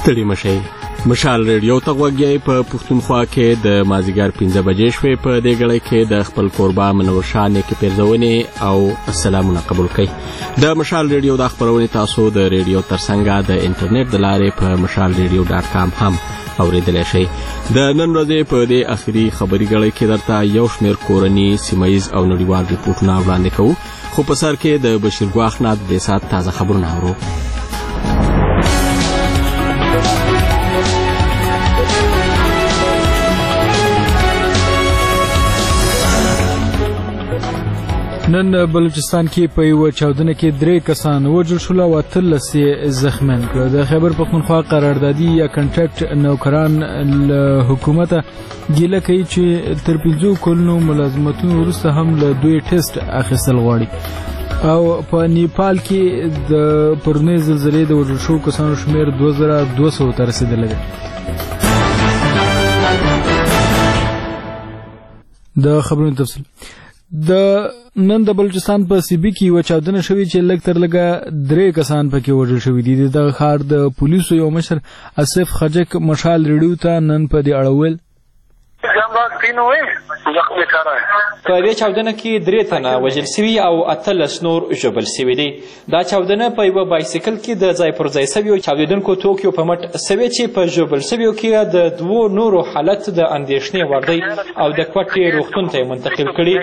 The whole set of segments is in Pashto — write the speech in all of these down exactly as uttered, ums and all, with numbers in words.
ستړي مشئ. مشال ریډیو ته غوږی په پښتونخوا کې د مازیګر پنځه بجې شوې. په دې غړي کې د خپل قربا منور شاه نیکې پیرزونې او سلامونه قبول کړئ. د مشال ریډیو د خبرونې تاسو د ریډیو ترڅنګ د انټرنیټ د لارې په مشال ریډیو ډاټ کام هم اوریدلای شئ. د نن ورځې په دې اخري خبري غړي کې درته یو شمېر کورني سیمایز او نړیوال ریپورټونه وړاندې کوو، خو په سر کې د بشیر ګواښ نه د سات تازه خبرونه اورو. نن بلوچستان کې په یو چاودنه کې درې کسان وژل شول او اتلس یې زخمیان کړل. د خیبر پختونخوا قراردادي یا کنټراکټ نوکران له حکومته ګیله کوي چې تر پنځو کلونو ملازمتونو وروسته هم له دوی ټیسټ اخیستل غواړي. او په نیپال کې د پرونۍ زلزلې د وژل شوو کسانو شمېر دوه زره دوه سوو ته رسېدلی دی. د خبرونو تفصیل. د نن د بلوچستان په سیبي کې یو چاودنه شوې چې لږ تر لږه درې کسان پکې وژل شوي دي. د ښار د پولیسو یو مشر اسف خجک مشال ریډیو ته نن په دې اړه وویل په دې چاودنه کې درې تنه وژل سوي او اتلس نور ژوبل سوي دي. دا چاودنه په یوه بایسکل کې د ځای پر ځای سویو چاودېدونکو توکیو په مټ سوې چې په ژوبل سویو کې د دوو نورو حالت د اندېښنې وړ دی او د کوټې روغتون ته یې منتقل کړي.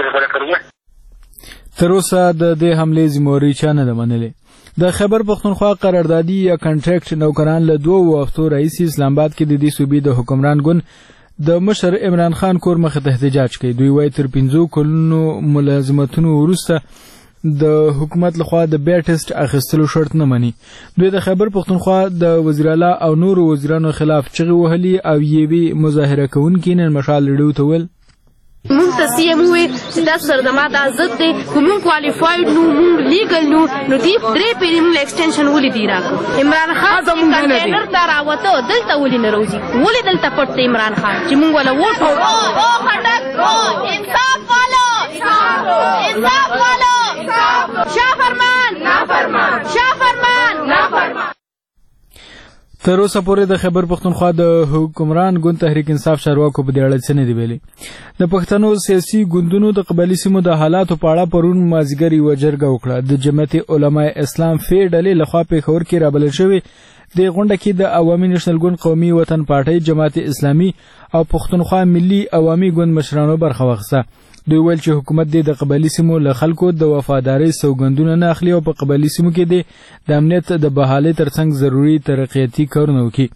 تر اوسه د دې حملې ذمهواري چا نه ده منلې. د خیبر پختونخوا قراردادي یا کنټراکټ نوکران له دوو هفتو راهیسې اسلام آباد کې د دې صوبې د حکمران ګوند د مشر عمران خان کور مخې ته احتجاج کوي. دوی وایي تر پنځو کلونو ملازمتونو وروسته د حکومت لخوا د بیا ټیسټ اخیستلو شرط نه مني. دوی د خیبر پختونخوا د وزیر اعلی او نورو وزیرانو خلاف چغې وهلي او یوې مظاهره کوونکي نن مشال ریډیو ته ویل مونږ ته سی ایم وویل چې تاسو سره زما دا ضد دی، که مونږ کوالیفاید نو مونږ لیګل نو نو دوی درې پیرې مونږ ایکسټینشن ولې دی راکړو. عمران خان چې کنټینر ته راوته دلته ولې نه راوځي؟ ولې دلته پټ دی عمران خان چې مونږ وله ووټ او خټک انصاف والو انصاف والو شاه فرمان نافرمان شاه فرمان نافرمان. تر اوسه پورې د خیبر پختونخوا د حکمران ګوند تحریک انصاف چارواکو په دې اړه څه نه دي ویلي. د پښتنو سیاسي ګوندونو د قبایلي سیمو د حالاتو په اړه پرون مازدیګر یوه جرګه وکړه. د جمعیت علماء اسلام فی ډلې لخوا پېښور کې رابلل شوې دې غونډه کې د عوامي نیشنل ګوند، قومي وطن پارټۍ، جماعت اسلامي او پښتونخوا ملي عوامي ګوند مشرانو برخه واخیسته. دوی ویل چې حکومت دې د قبایلي سیمو له خلکو د وفادارۍ سوګندونه نه اخلي او په قبایلي سیمو کې دې د امنیت د بحالۍ ترڅنګ ضروري ترقیاتي کارونه وکړي.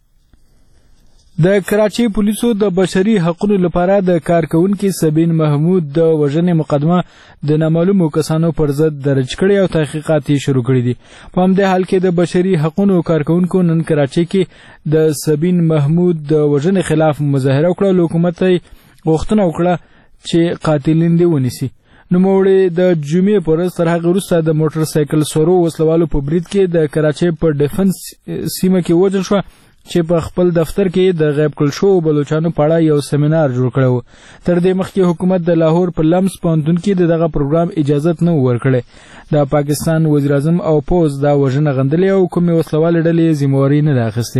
د کراچۍ پولیسو د بشري حقونو لپاره د کارکونکي سبین محمود د وژنې مقدمه د نامعلومو کسانو پر ضد درج کړې او تحقیقات یې شروع کړي دي. په همدې حال کې د بشري حقونو کارکونکو نن کراچۍ کې د سبین محمود د وژنې خلاف مظاهره وکړه او حکومت یې غوښتنه وکړه چې قاتلین دې ونیسي. نوموړي د جمعې په ورځ تر هغې وروسته د موټر سایکل سورو وسلوالو په برید کې د کراچۍ په ډیفنس سیمه کې وژل شوه چې په خپل دفتر کې د غیب کړل شوو بلوچانو په اړه یو سیمینار جوړ کړی و. تر دې مخکې حکومت د لاهور په لمس پوهنتون کې د دغه پروګرام اجازت نه و ورکړی. د پاکستان وزیر اعظم او پوز دا وژنه غندلې او کومې وسلوالې ډلې ذمهواري نه ده اخیستې.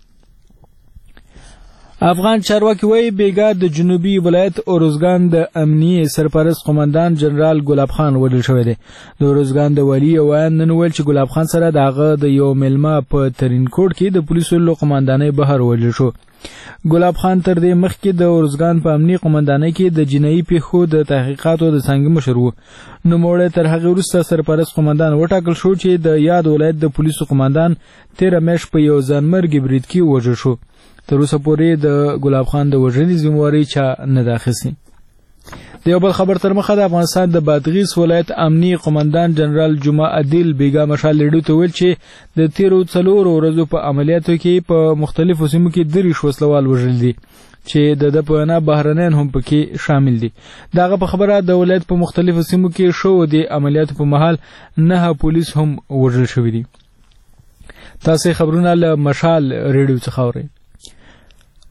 افغان چارواکي وایي بیګا د جنوبي ولایت اوروزګان د امنیې سرپرست قومندان جنرال ګلاب خان وژل شوی دی. د اوروزګان د والي ویان نن ویل چې ګلاب خان سره د هغه د یو میلمه په ترینکوټ کې د پولیسو له قومندانۍ بهر وژل شو. ګلاب خان تر دې مخکې د اوروزګان په امنیې قومندانۍ کې د جنایي پیښو د تحقیقاتو د څانګې مشر و. نوموړی تر هغې وروسته سرپرست قومندان وټاکل شو چې د یاد ولایت د پولیسو قومندان تېره میاشت په یو ځانمرګي برید کې وژل شو. تر اوسه پورې د ګلاب خان د وژنې ذمهواري چا نه ده اخیستې. د یو بل خبر تر مخه د افغانستان د بادغیس ولایت امني قومندان جنرال جمعه عدیل بیګا مشال ریډیو ته ویل چې د تیرو څلورو ورځو په عملیاتو کې په مختلفو سیمو کې دېرش وسلوال وژل دي چې د ده په وینا بهرنیان هم پکې شامل دي. د هغه په خبره د ولایت په مختلفو سیمو کې شوو د عملیاتو په مهال نهه پولیس هم وژل شوي دي. تاسې خبرونه له مشال ریډیو څخه اورئ.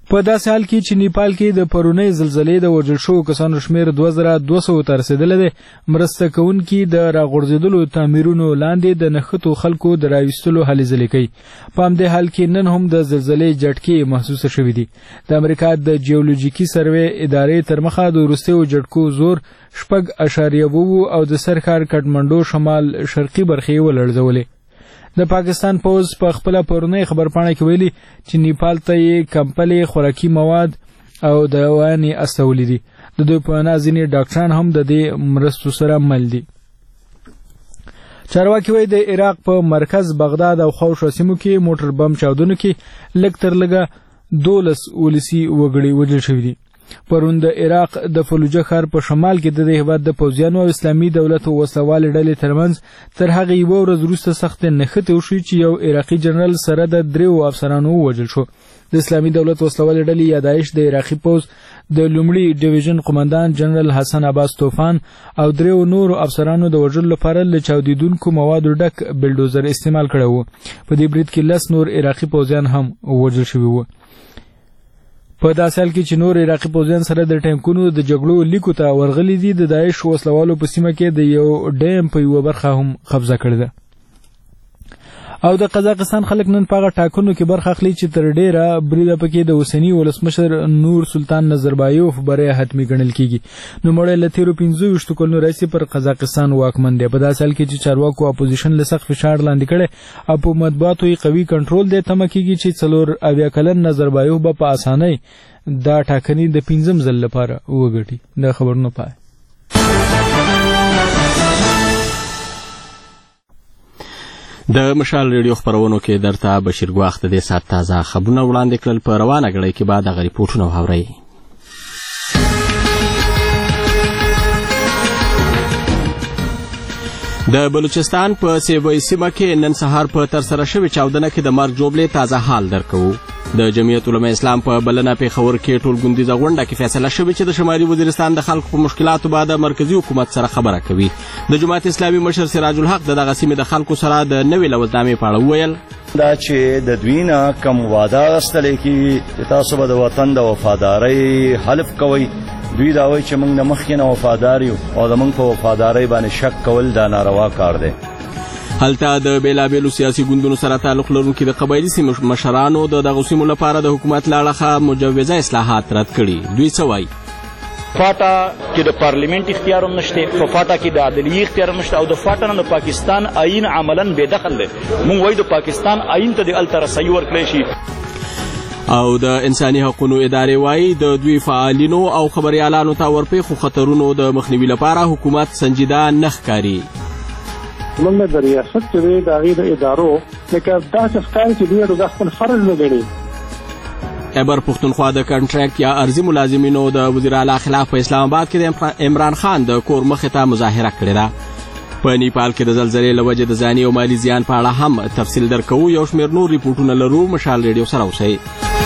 په داسې حال کې چې نیپال کې د پرونۍ زلزلې د وژل شوو کسانو شمېر دوه زره دوه سوو ته رسېدلی دی. مرسته کوونکي د راغورځېدلو تعمیرونو لاندې د نښتو خلکو د راویستلو هلې ځلې کوي. په همدې حال کې نن هم د زلزلې جټکې محسوسه شوي دي. د امریکا د جیولوژیکي سروې ادارې تر مخه د وروستیو جټکو زور شپږ اشاریه اووه او د سرکار کټمنډو شمال شرقي برخې ولړزولې. د پاکستان پوز په خپله پرونۍ خبرپاڼه کې ویلي چې نیپال ته یې کمپلې خوراکي مواد او دوايانې استولې دي. د دوی په وینا ځینې ډاکټران هم د دې مرستو سره مل دي. چارواکي وایي د عراق په مرکز بغداد او خواوشا سیمو کې موټر بم چاودنو کې لږ تر لږه دولس ولسي وګړي وژل شوي دي. پرون د عراق د فلوجه ښار په شمال کې د دې هېواد د پوځیانو او اسلامي دولت وسلوالې ډلې ترمنځ تر هغې یوه ورځ وروسته سختې نښتې وشوې چې یو عراقي جنرال سره د دریو افسرانو ووژل شو. د اسلامي دولت وسلوالې ډلې یا داعش د عراقي پوځ د لومړي ډیویژن قمندان جنرال حسن عباس طوفان او دریو نورو افسرانو د وژلو لپاره له چاودېدونکو موادو ډک بلډوزر استعمال کړی و. په دې برید کې لس نور عراقي پوځیان هم وژل شوي وو. په داسې حال کې چې نور عراقي پوځیان سره د ټینکونو د جګړو لیکو ته ورغلي دي، د داعش وسلوالو په سیمه کې د یو ډیم په یوه برخه هم قبضه کړې ده. او د قزاقستان خلک نن په هغه ټاکنو کې برخه اخلي چې تر ډیره بریده پکې د اوسني ولسمشر نور سلطان نظربایوف بری حتمي ګڼل کیږي. نوموړی له تیرو پنځه ویشتو کلونو راهیسې پر قزاقستان واکمن دی. په داسې حال کې چې چارواکو اپوزیشن له سخت فشار لاندې کړی او په مطبوعاتو یې قوي کنټرول دی، تمه کیږي چې څلور اویا کلن نظربایوف به په اسانۍ دا ټاکنې د پنځم ځل لپاره وګټي. د خبرونو پای. د مشال ریډیو خبرونو کې درته بشیر ګواخ د دې ساعت تازه خبرونه وړاندې کړل. په روانه غړۍ کې بعد هغه ریپورټونه واورئ. د بلوچستان په سیوی سیمه کې نن سهار په ترسره شوې چاودنه کې د مرګ جوړلې تازه حال درکوو. د جمعیت علماء اسلام په بلنه پېښور کې ټولګونډیزه غونډه کې فیصله شوې چې د شمالي وزیرستان د خلکو په مشکلاتو بعد مرکزي حکومت سره خبره کوي. د جماعت اسلامي مشر سراج الحق د دغه سیمې د خلکو سره د نوې لوزنامې په اړه وویل دا چې د دوی نه کم واده اخیستلی کېږي، تاسو به د وطن د وفادارۍ حلف کوئ. دوی دا وایي چې موږ د مخکې نه وفادار یو او د موږ په وفادارۍ باندې شک کول دا ناروا کار دی. هلته د بیلابیلو سیاسي ګوندونو سره تعلق لرونکي د قبایلي سیمو مشرانو د دغو سیمو لپاره د حکومت له اړخه مجوزه اصلاحات رد کړي. دوی څه وایي؟ فاټا کې د پارلیمنت اختیار هم نشته، په فاټا کې د عدلیې اختیار هم نشته او د فاټا نه د پاکستان آئین عملاً بې دخل دی. موږ وایو د پاکستان آئین ته د هلته رسایي ورکړی شي. او د انساني حقوقو ادارې وایي د دوی فعالینو او خبریالانو ته ورپېښو خطرونو د مخنیوي لپاره حکومت سنجیده نه ښکاري. موږ د ریاست چې دی د هغې د ادارو لکه داسې ښکاري چې دوی د خپل فرض نه ګڼي. خیبر پښتونخوا د کنټراکټ یا ارضي ملازمینو د وزیر اعلی خلاف په اسلام آباد کې د عمران خان د کور مخې ته مظاهره کړې ده. په نیپال کې د زلزلې له وجې د ځاني او مالي زیان په اړه هم تفصیل درکوو. یو شمېر نور ریپورټونه لرو. مشال ریډیو سره اوسئ.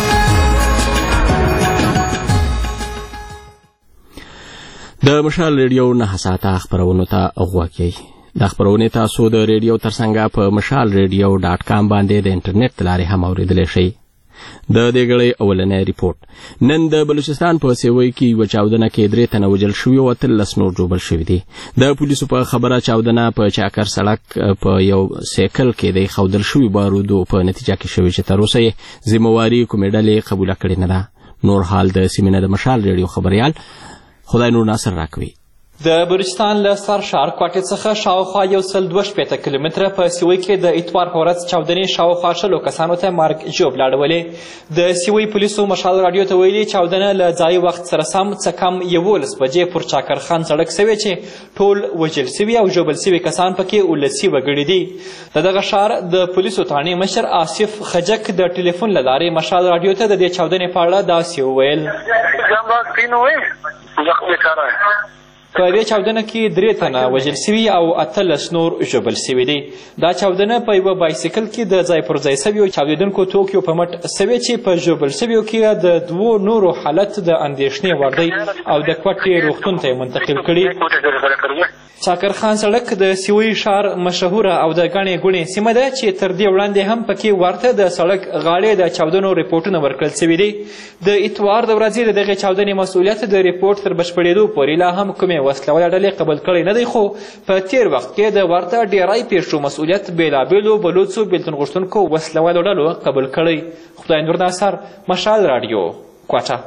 د مشال ریډیو نهه ساعته خپرونو ته غوږ یئ. دا خبرونه تاسو د ریډیو ترڅنګ په مشال ریډیو ډاټ کام باندې د انټرنیټ لارې هم اوریدلی شئ. د دې غړې اولنی ریپورټ. نن د بلوچستان په سیوی کې یوه چاودنه کې درې تنه وژل شوي او اتلس نور ژوبل شوي دي. د پولیسو په خبره چاودنه په چاکر سړک په یو سیکل کې د ایښودل شوي بارودو په نتیجه کې شوې چې تر اوسه یې ذمهواري کومې ډلې قبوله کړې نه ده. نور حال د سیمې نه د مشال ریډیو خبریال خدای نور ناصر راکوي. د بلوچستان له سر ښار کوټې څخه شاوخوا یو سل دوه شپېته کیلومتره په سیوی کې د اتوار په ورځ چاودنې شاوخوا شلو کسانو ته مرګ ژوبله اړولې. د سیوی پولیسو مشال راډیو ته ویلي چاودنه له ځایي وخت سره سم څه کم یولس بجې پر چاکر خان سړک سوې چې ټول وژل سوي او ژوبل سوي کسان پکې ولسي وګړي دي. د دغه ښار د پولیسو تانې مشر آصف خجک د ټلیفون له لارې مشال راډیو ته د دې چاودنې په اړه داسې وویل. په دې چاودنه کې درې تنه وژل سوي او اتلس نور ژوبل سوي دي. دا چاودنه په یوه بایسکل کې د ځای پر ځای سویو چاودېدونکو توکیو په مټ سوې چې په ژوبل سویو کې د دوو نورو حالت د اندېښنې وړ دی او د کوټې روغتون ته یې منتقل کړي. چاکر خان سړک د سیوی ښار مشهوره او د ګڼې ګوڼې سیمه ده چې تر دې وړاندې هم پکې ورته د سړک غاړې د چاودنو ریپورټونه ورکړل سوي دي. د اتوار د ورځې د دغې چاودنې مسؤلیت د ریپورټ تر بشپړېدو پورې لا هم کومې وسلواله ډلې قبول کړی نه دی، خو په تېر وخت کې د ورته ډېری پیښو مسؤلیت بېلابېلو بلوڅو بېلتون غوښتونکو وسلوالو ډلو قبول کړی. خدای نور ناصر، مشال راډیو، کوټه.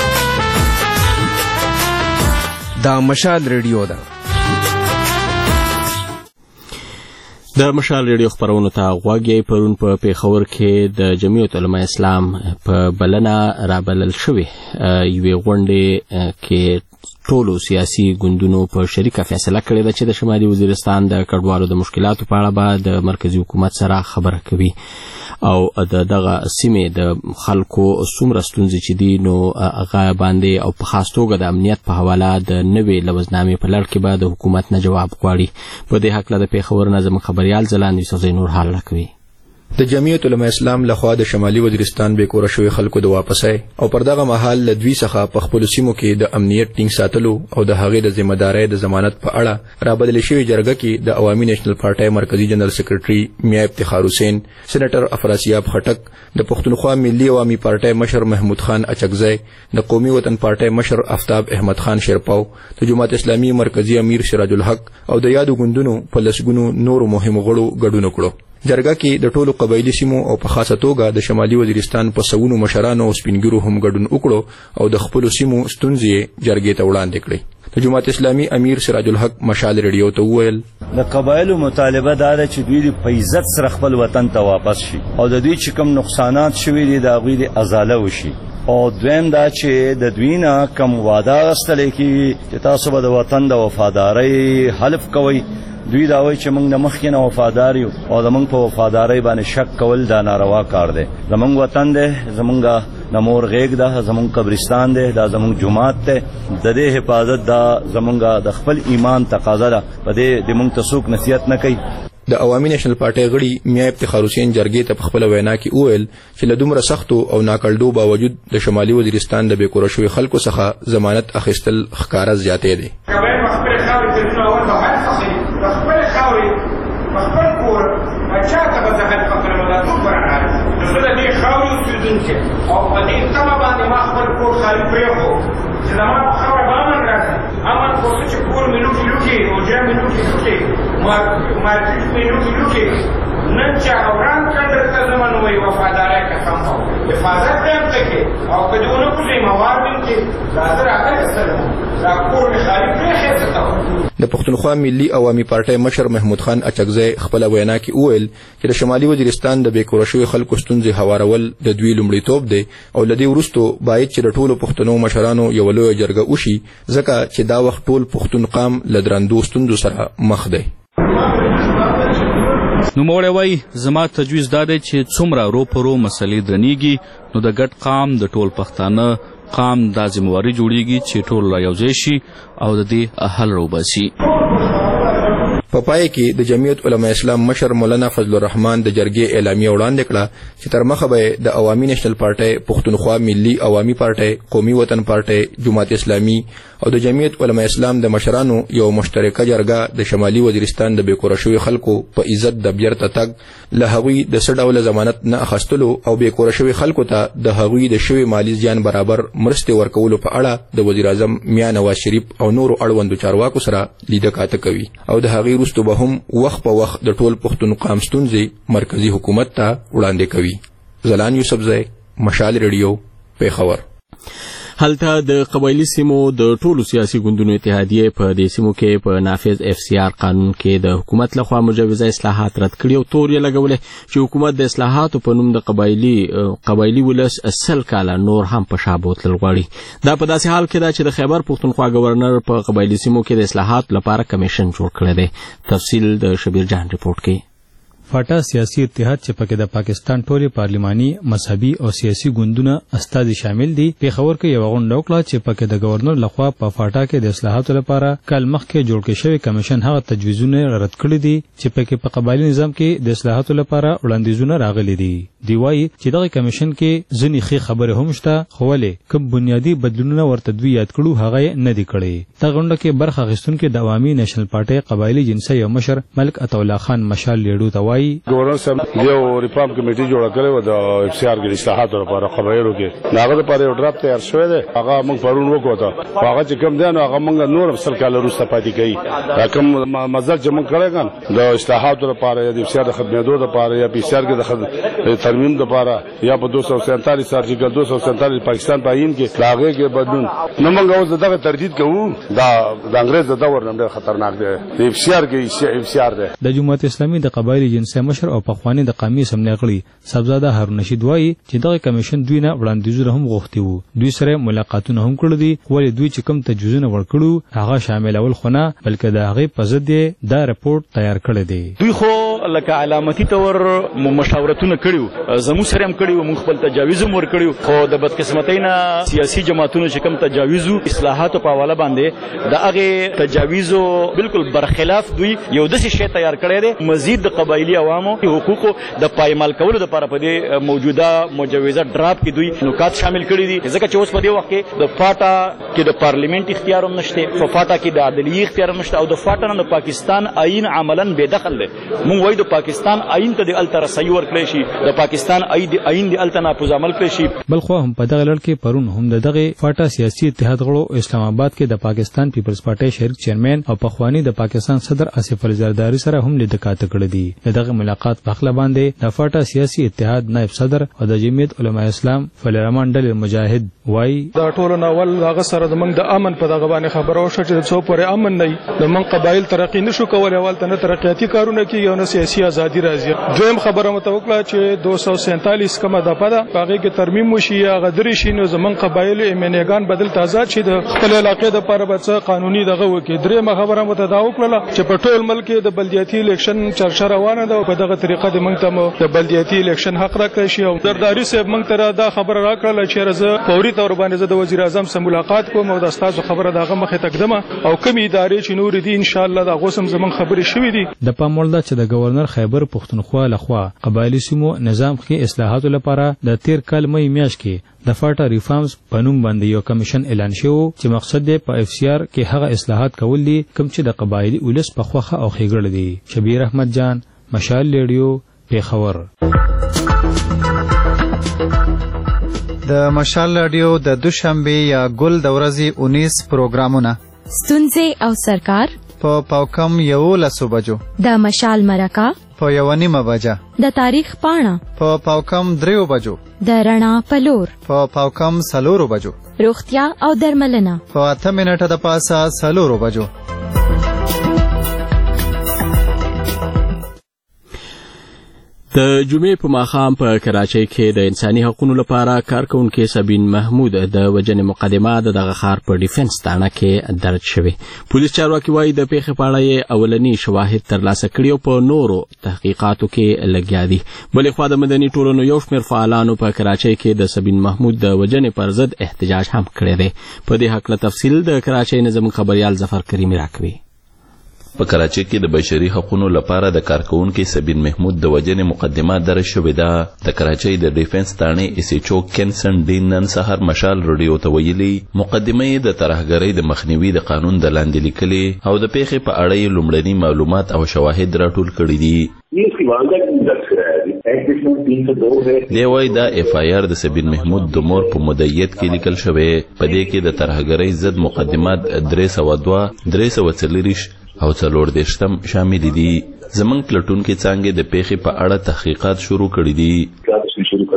دا مشال ریډیو ده. د مشال ریډیو خپرونو ته غوږ یې پرون په پیښور کې د جمعیت علماء اسلام په بلنه رابلل شوې یوې غونډې کې ټولو سیاسي ګوندونو په شریکه فیصله کړې ده چې د شمالي وزیرستان د کډوالو د مشکلاتو په اړه به د مرکزي حکومت سره خبره کوي او د دغه سیمې د خلکو څومره ستونزې چې دي نو هغه باندې او په خاص توګه د امنیت په حواله د نوې لوزنامې په لړ کې به د حکومت نه جواب غواړي. په دې هکله د پیښور نه زموږ خبریال ځلاند یوسفزی نور حال راکوي. د جمعیت علماء اسلام لخوا د شمالي وزیرستان به کور شوی خلکو د واپسای او پر دغه مهال ل دوی څخه په خپل سیمو کې د امنیت ټینګ ساتلو او د هغې د ذمہ دارۍ د ضمانت په اړه رابدل شوی جرګه کې د عوامي نېشنل پارټۍ مرکزی جنرال سیکریټري میاں افتخار حسین، سېنیټر افراسیاب خټک، د پښتونخوا ملي عوامي پارټۍ مشر محمود خان اچکزی، د قومي وطن پارټۍ مشر آفتاب احمد خان شیرپاو، د جماعت اسلامي مرکزی امیر سراج الحق او د یادو ګوندونو په لسګونو نورو مهمو غړو ګډون وکړو. جرګه کې د ټولو قبایلی سیمو او په خاصه توګه د شمالي وزیرستان په سونو مشرانو او سپینګرو هم ګډون وکړو او د خپل سیمو ستونزې جرګې ته وړاندې کړې. د جماعت اسلامي امیر سراج الحق مشال ریډیو ته وویل د قبایلو مطالبه دا ده چې دوی په عزت سره خپل وطن ته واپس شي او د دوی چې کوم نقصانات شوي دي د هغوی د ازاله وشي او دویم دا چې د دوی نه کوم واده اخیستلی کېږي چې تاسو به د وطن د وفادارۍ حلف کوئ. دوی دا وایي چې موږ د مخکې نه وفادار یو او زموږ په وفادارۍ باندې شک کول دا ناروا کار دی. زموږ وطن دی، زموږ د مور غیږ ده، زموږ قبرستان دی، دا زموږ جومات دی. د دې حفاظت دا زموږ د خپل ایمان تقاضا ده. په دې د موږ ته څوک نصیحت نه کوي. د عوامي نېشنل پارټۍ غړي میاں افتخار حسین جرګې ته په خپله وینا کې وویل چې له دومره سختو او ناکړدو باوجود د شمالي وزیرستان د بېکوره شوي خلکو څخه ضمانت اخیستل ښکاره زیاتی دی. او په دې تمه باندې ما خپل کور خالي پرېښود چې زما په خاوره به امن راشي. امن خو څه چې کور مې لوټي لوټي، روژه مې لوټي لوټي، مارکېټ مې لوټي لوټي، نن چې اوران کنډر ته ځمه نو وایي وفادارۍ قسم خو حفاظت به هم پکې او که دې ونه کړو مواد به هم کې دا زه راغلی سلم دا کور مې خالي پرېښی څه کوم. د پښتونخوا ملي عوامي پارټۍ مشر محمود خان اچکزی خپله وینا کې وویل چې د شمالي وزیرستان د بېکوره شوي خلکو ستونزې هوارول د دوی لومړیتوب دی او له دې وروستو باید چې د ټولو پښتنو مشرانو یوه لویه جرګه وشي ځکه چې دا وخت ټول پښتون قام له درندو ستونزو سره مخ دی. نوموړی وایي زما تجویز دا دی چې څومره رو په رو مسلې درنیږي نو د ګډ قام د ټول پښتانه قام دا ذمواري جوړیږي چې ټول را یوځای شي او د دې حل راوباسي. په پای کې د جمعیت علماء اسلام مشر مولانا فضل الرحمن د جرګې اعلامیه وړاندې کړه چې تر مخه به د عوامي نېشنل پارټۍ، پښتونخوا ملي عوامي پارټۍ، قومي وطن پارټۍ، جماعت اسلامي او د جمعیت علماء اسلام د مشرانو یو مشترکه جرګه د شمالي وزیرستان د بېکوره شوي خلکو په عزت د بیرته تګ، له هغوی د څه ډوله ضمانت نه اخیستلو او بېکوره شوي خلکو ته د هغوی د شوي مالي زیان برابر مرستې ورکولو په اړه د وزیر اعظم میاں نواز شریف او نورو اړوندو چارواکو سره لیده کاته کوي او د هغې وروستو به هم وخت په وخت د ټول پښتون قام ستونزې مرکزي حکومت ته وړاندې کوي. ځلان یوسفزی، مشال ریډیو، پیښور. هلته د قبایلی سیمو د ټولو سیاسي ګوندونو اتحادیې په دې سیمو کې په نافذ اف سی آر قانون کې د حکومت لخوا مجوزه اصلاحات رد کړي او تور یې لګولې چې حکومت د اصلاحاتو په نوم د قبایلی قبایلی ولس سل کاله نور هم په شا بوتلل غواړي. دا په داسې حال کې ده چې د خیبر پښتونخوا گورنر په قبایلی سیمو کې د اصلاحاتو لپاره کمیشن جوړ کړی دی. تفصیل د شبیر جان ریپورت کې. فاټا سیاسي اتحاد چې پکې د پاکستان ټولې پارلماني مذهبي او سیاسي ګوندونه استازي شامل دي پیښور کې یو غونډه وکړه چې پکې د گورنر لخوا په فاټا کې د اصلاحاتو لپاره کال مخکې جوړ کړی شوی کمیشن هغه تجویزونه رد کړی دي چې پکې په قبایلی نظام کې د اصلاحاتو لپاره وړاندیزونه راغلي دي دی وايي چې دغه کمیشن کې ځینې ښې خبرې هم شته خو ولې کوم بنیادی بدلونونه ورته دوی یاد کړو هغه نه دي کړی دا غونډه کې برخه اخیستونکو د عوامي نېشنل پارټي قبایلی جنسي یو مشر ملک عطاالله خان مشال لیډو ته وايي گورنر صاحب یو ریفارم کمیټي جوړه کړې و د اف سی آر کې اصلاحاتو لپاره قبایلو کې هغه لپاره یو ډراپ تیار شوی دی هغه موږ پرون وکړو ته هغه چې کوم دی نو هغه موږ نور سل کال وروسته پاتې کوي دا کوم مزل چې موږ کړی کان د اصلاحاتو لپاره یا د اف سی آر د خدمتونو لپاره یا پی سی آر کې د ترمیم لپاره یا په دو سو سینتالیس ارټیکل دو سو سینتالیس پاکستان په آئین کې لاغه کې بدلون نو موږ اوس دغه تردید کوو دا د انګريز د دور نه خطرناک دی د اف سی آر کې اف سی آر دی د جمهوریت اسلامي د قبایلی جنسي مشر او پخوانی د قومي اسمبلی غړي صاحبزاده هارون رشید وایي چې دغه کمیشن دوی نه وړاندیزونه هم غوښتي وو دوی سره ملاقاتونه هم کړل دي ولې دوی چې کوم تجویزونه ورکړو هغه شاملول خو نه بلکې د هغه په ضد دا رپورټ تیار کړی دی دوی خو لکه علامتي تور مشاورتونه کړیو زمو سره هم کړیو موږ خپل تجاویز هم ورکړیو خو د بدقسمتۍ نه سیاسي جماعتونو چې کوم تجاویزو اصلاحاتو په حواله باندې د هغه تجاویزو بالکل برخلاف دوی یو داسې شی تیار کړی دی مزید د قبایلی عوامو حقوقو د پایمال کولو لپاره په دې موجوده مجوزه ډراپ کې دوی نکات شامل کړي دي ځکه چې اوس په دې وخت کې د فاټا کې د پارلیمنت اختیار هم نشته په فاټا کې د عدلیه اختیار هم نشته او د فاټا نه د پاکستان آئین عملاً بے دخل دی موږ وایو د پاکستان آئین ته د الته رسایي ورکړی شي د پاکستان آئین د الته نافذ عمل کړی شي بل خو هم په دغه لړ کې پرون هم دغه فاټا سیاسي اتحاد غړو اسلام آباد کې د پاکستان پیپلز پارټي شریک چیرمن او پخوانی د پاکستان صدر آصف علي زرداری سره هم لیدکات کړې دي دغه ملاقات په خپل باندې د فاټا سیاسي اتحاد نائب صدر او د جمعیت علماء اسلام فلرمان ډل مجاهد وای دا ټول ناول هغه سره د موږ د امن په دغه باندې خبرو شو چې څو پورې امن نه د موږ قبایل ترقی نشو کولای ول ته ترقیاتي کارونه کوي او نه سیاسي ازادي راځي دویم خبره متوکله چې دو سو سینتالیس کومه د پده هغه کې ترمیم وشي هغه درې شي نو زمون قبایل ایمنګان بدل تازه شي د خپل علاقې د لپاره به قانوني دغه وکړي درېمه خبره متداو کړله چې په ټول ملک د بلدیاتي الیکشن چرچا روانه ده په دغه طریقه د موږ ته د بلدیاتي الیکشن حق راکړی شي او زرداری صاحب موږ ته دا خبره راکړله چې راځه فوري تور باندې زه د وزیر اعظم سره ملاقات کوم او د استاد خبره دغه مخه تقدمه او کوم ادارې چې نور دي ان شاء الله دا غوسم زمون خبرې شوې دي د پامولدا چې د گورنر خیبر پختونخوا لخوا قبایلی سیمو نظام کې اصلاحاتو لپاره د تیر کال مې میاشت کې د فاټا ریفارمز په نوم باندې یو کمیشن اعلان شو چې مقصد یې په اف سی آر کې هغه اصلاحات کول دي کوم چې د قبایلی ولس په خوخه او خېګړل دي شبیر احمد جان مشال لیډیو پیښور د مشال رادیو د دوشنبه یا ګل د ورځې اونیس پروګرامونه ستونزې او سرکار په پاوکم یو لسو بجو د مشال مرکه په یو نیمه بجه د تاریخ پاڼه په پاوکم دریو بجو د رڼا پلور په پاوکم سلورو بجو روغتیا او درملنه په اته منټه د پاسه سلورو بجو د جمعې په ماښام په کراچۍ کې د انساني حقوقو لپاره کارکونکو سبین محمود د وجنې مقدمه د دغه ښار په ډیفنس تاڼه کې درج شوې پولیس چارواکي وایي د پیښې په اړه یې اولني شواهد ترلاسه کړي او په نورو تحقیقاتو کې لګیا دي بلې خوا د مدني ټولنو یو شمېر فعالانو په کراچۍ کې د سبین محمود د وجنې پر ضد احتجاج هم کړی دی په دې هکله تفصیل د کراچۍ نه زموږ خبریال ظفر کریمي راکوي په کراچۍ کې د بشري حقوقو لپاره د کارکونکو سبین محمود د وجنې مقدمه درج شوې ده د کراچۍ د ډیفنس تاڼې اس ایچ او کینسن ډین نن سهار مشال رادیو ته ویلي مقدمه یې د ترهګرۍ د مخنیوي د قانون د لاندې لیکلې او د پیښې په اړه یې لومړني معلومات او شواهد راټول کړي دي دی وایي دا اف آی آر د سبین محمود د مور په مدیت کې لیکل شوی په دې کې د ترهګرۍ ضد مقدمات درې سوه دوه درې سوه څلوېښت او څلور دېرشتم شامل دي زمونږ پلټونکي څانګې د پیښې په اړه تحقیقات شروع کړي دي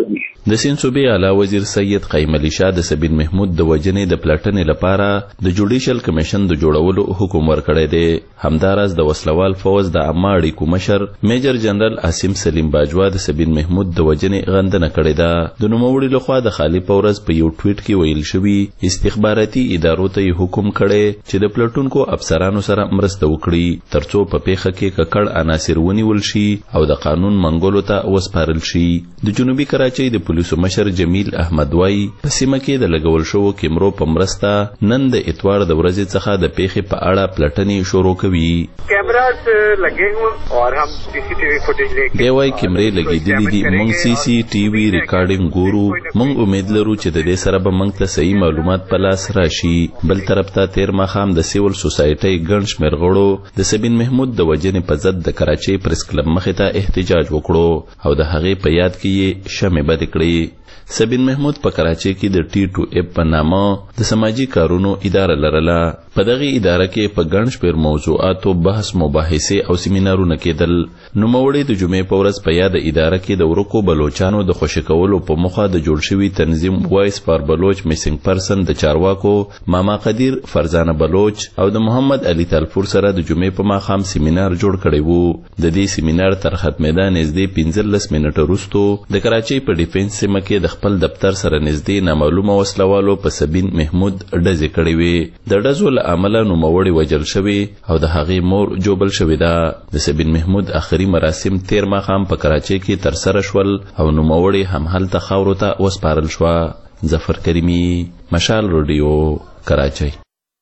د سیند صوبې اعلی وزیر سید قیم علي شاه د سبین محمود د وجنې د پلټنې لپاره د جوډیشل کمیشن د جوړولو حکم ورکړی دی. همداراز د وسلوال فوز د عامه اړیکو مشر میجر جنرال عاصم سلیم باجوا د سبین محمود د وجنې غندنه کړې ده. د نوموړي لخوا د خالي پورز په یو ټویټ کې ویل شوی استخباراتي ادارو ته حکم کړي چې د پلټونکو افسرانو سره مرسته وکړي ترڅو په پیښه کې ککړ عناصر ونیول شي او د قانون منګولو ته وسپارل شي. د جنوبي کراچۍ د پولیسو مشر جمیل احمد وای په سیمه کې د لګول شوو کیمرو په مرسته نن د اتوار د ورځې څخه د پیښې په اړه پلټنې شروع کوي. کیمراز لګے هو اور هم سی سی ټي وی فوټیج لیکي دی وای کیمرې لګېدلې دي. موږ سی سی ټي وی ریکارډینګ ګورو. موږ امید لرو چې د دې سره به موږ ته صحیح معلومات په لاس راشي. بل طرف ته تیر ماښام د سیول سوسایټۍ ګڼ شمېر غړو د سبین محمود د وجنې په ضد د کراچۍ پریس کلب مخې ته احتجاج وکړو او د هغې په یاد کې یې شمې بدې کړې. سبین محمود په کراچۍ کې د ټي ټو اف په نامه د سماجی کارونو اداره لرله. په دغه اداره کې په ګڼ شمېر موضوعاتو بحث مباحثې او سیمینارونه کېدل. نوموړي د جمعې په ورځ په یاد اداره کې د ورکو بلوچانو د خوشي کولو په موخه د جوړ شوي تنظیم وایس فار بلوچ میسنګ پرسن د چارواکو ماما قدیر فرزانه بلوچ او د محمد علي تالپور سره د جمعې په ماښام سیمینار جوړ کړی وو. د دې سیمینار تر ختمېدا نږدې پنځلس منټه وروسته د کراچۍ په ډیفنس سیمه کې د خپل دفتر سره نږدې نامعلومه وسلوالو په سبین محمود ډزې کړې وې. د ډزو له امله نوموړي وژل شوي او د هغې مور جوبل شوې ده. د سبین محمود آخري مراسم تیر ماښام په کراچۍ کې ترسره شول او نوموړي هم هلته خاورو ته وسپارل شوه. ظفر کریمي، مشال رادیو، کراچۍ.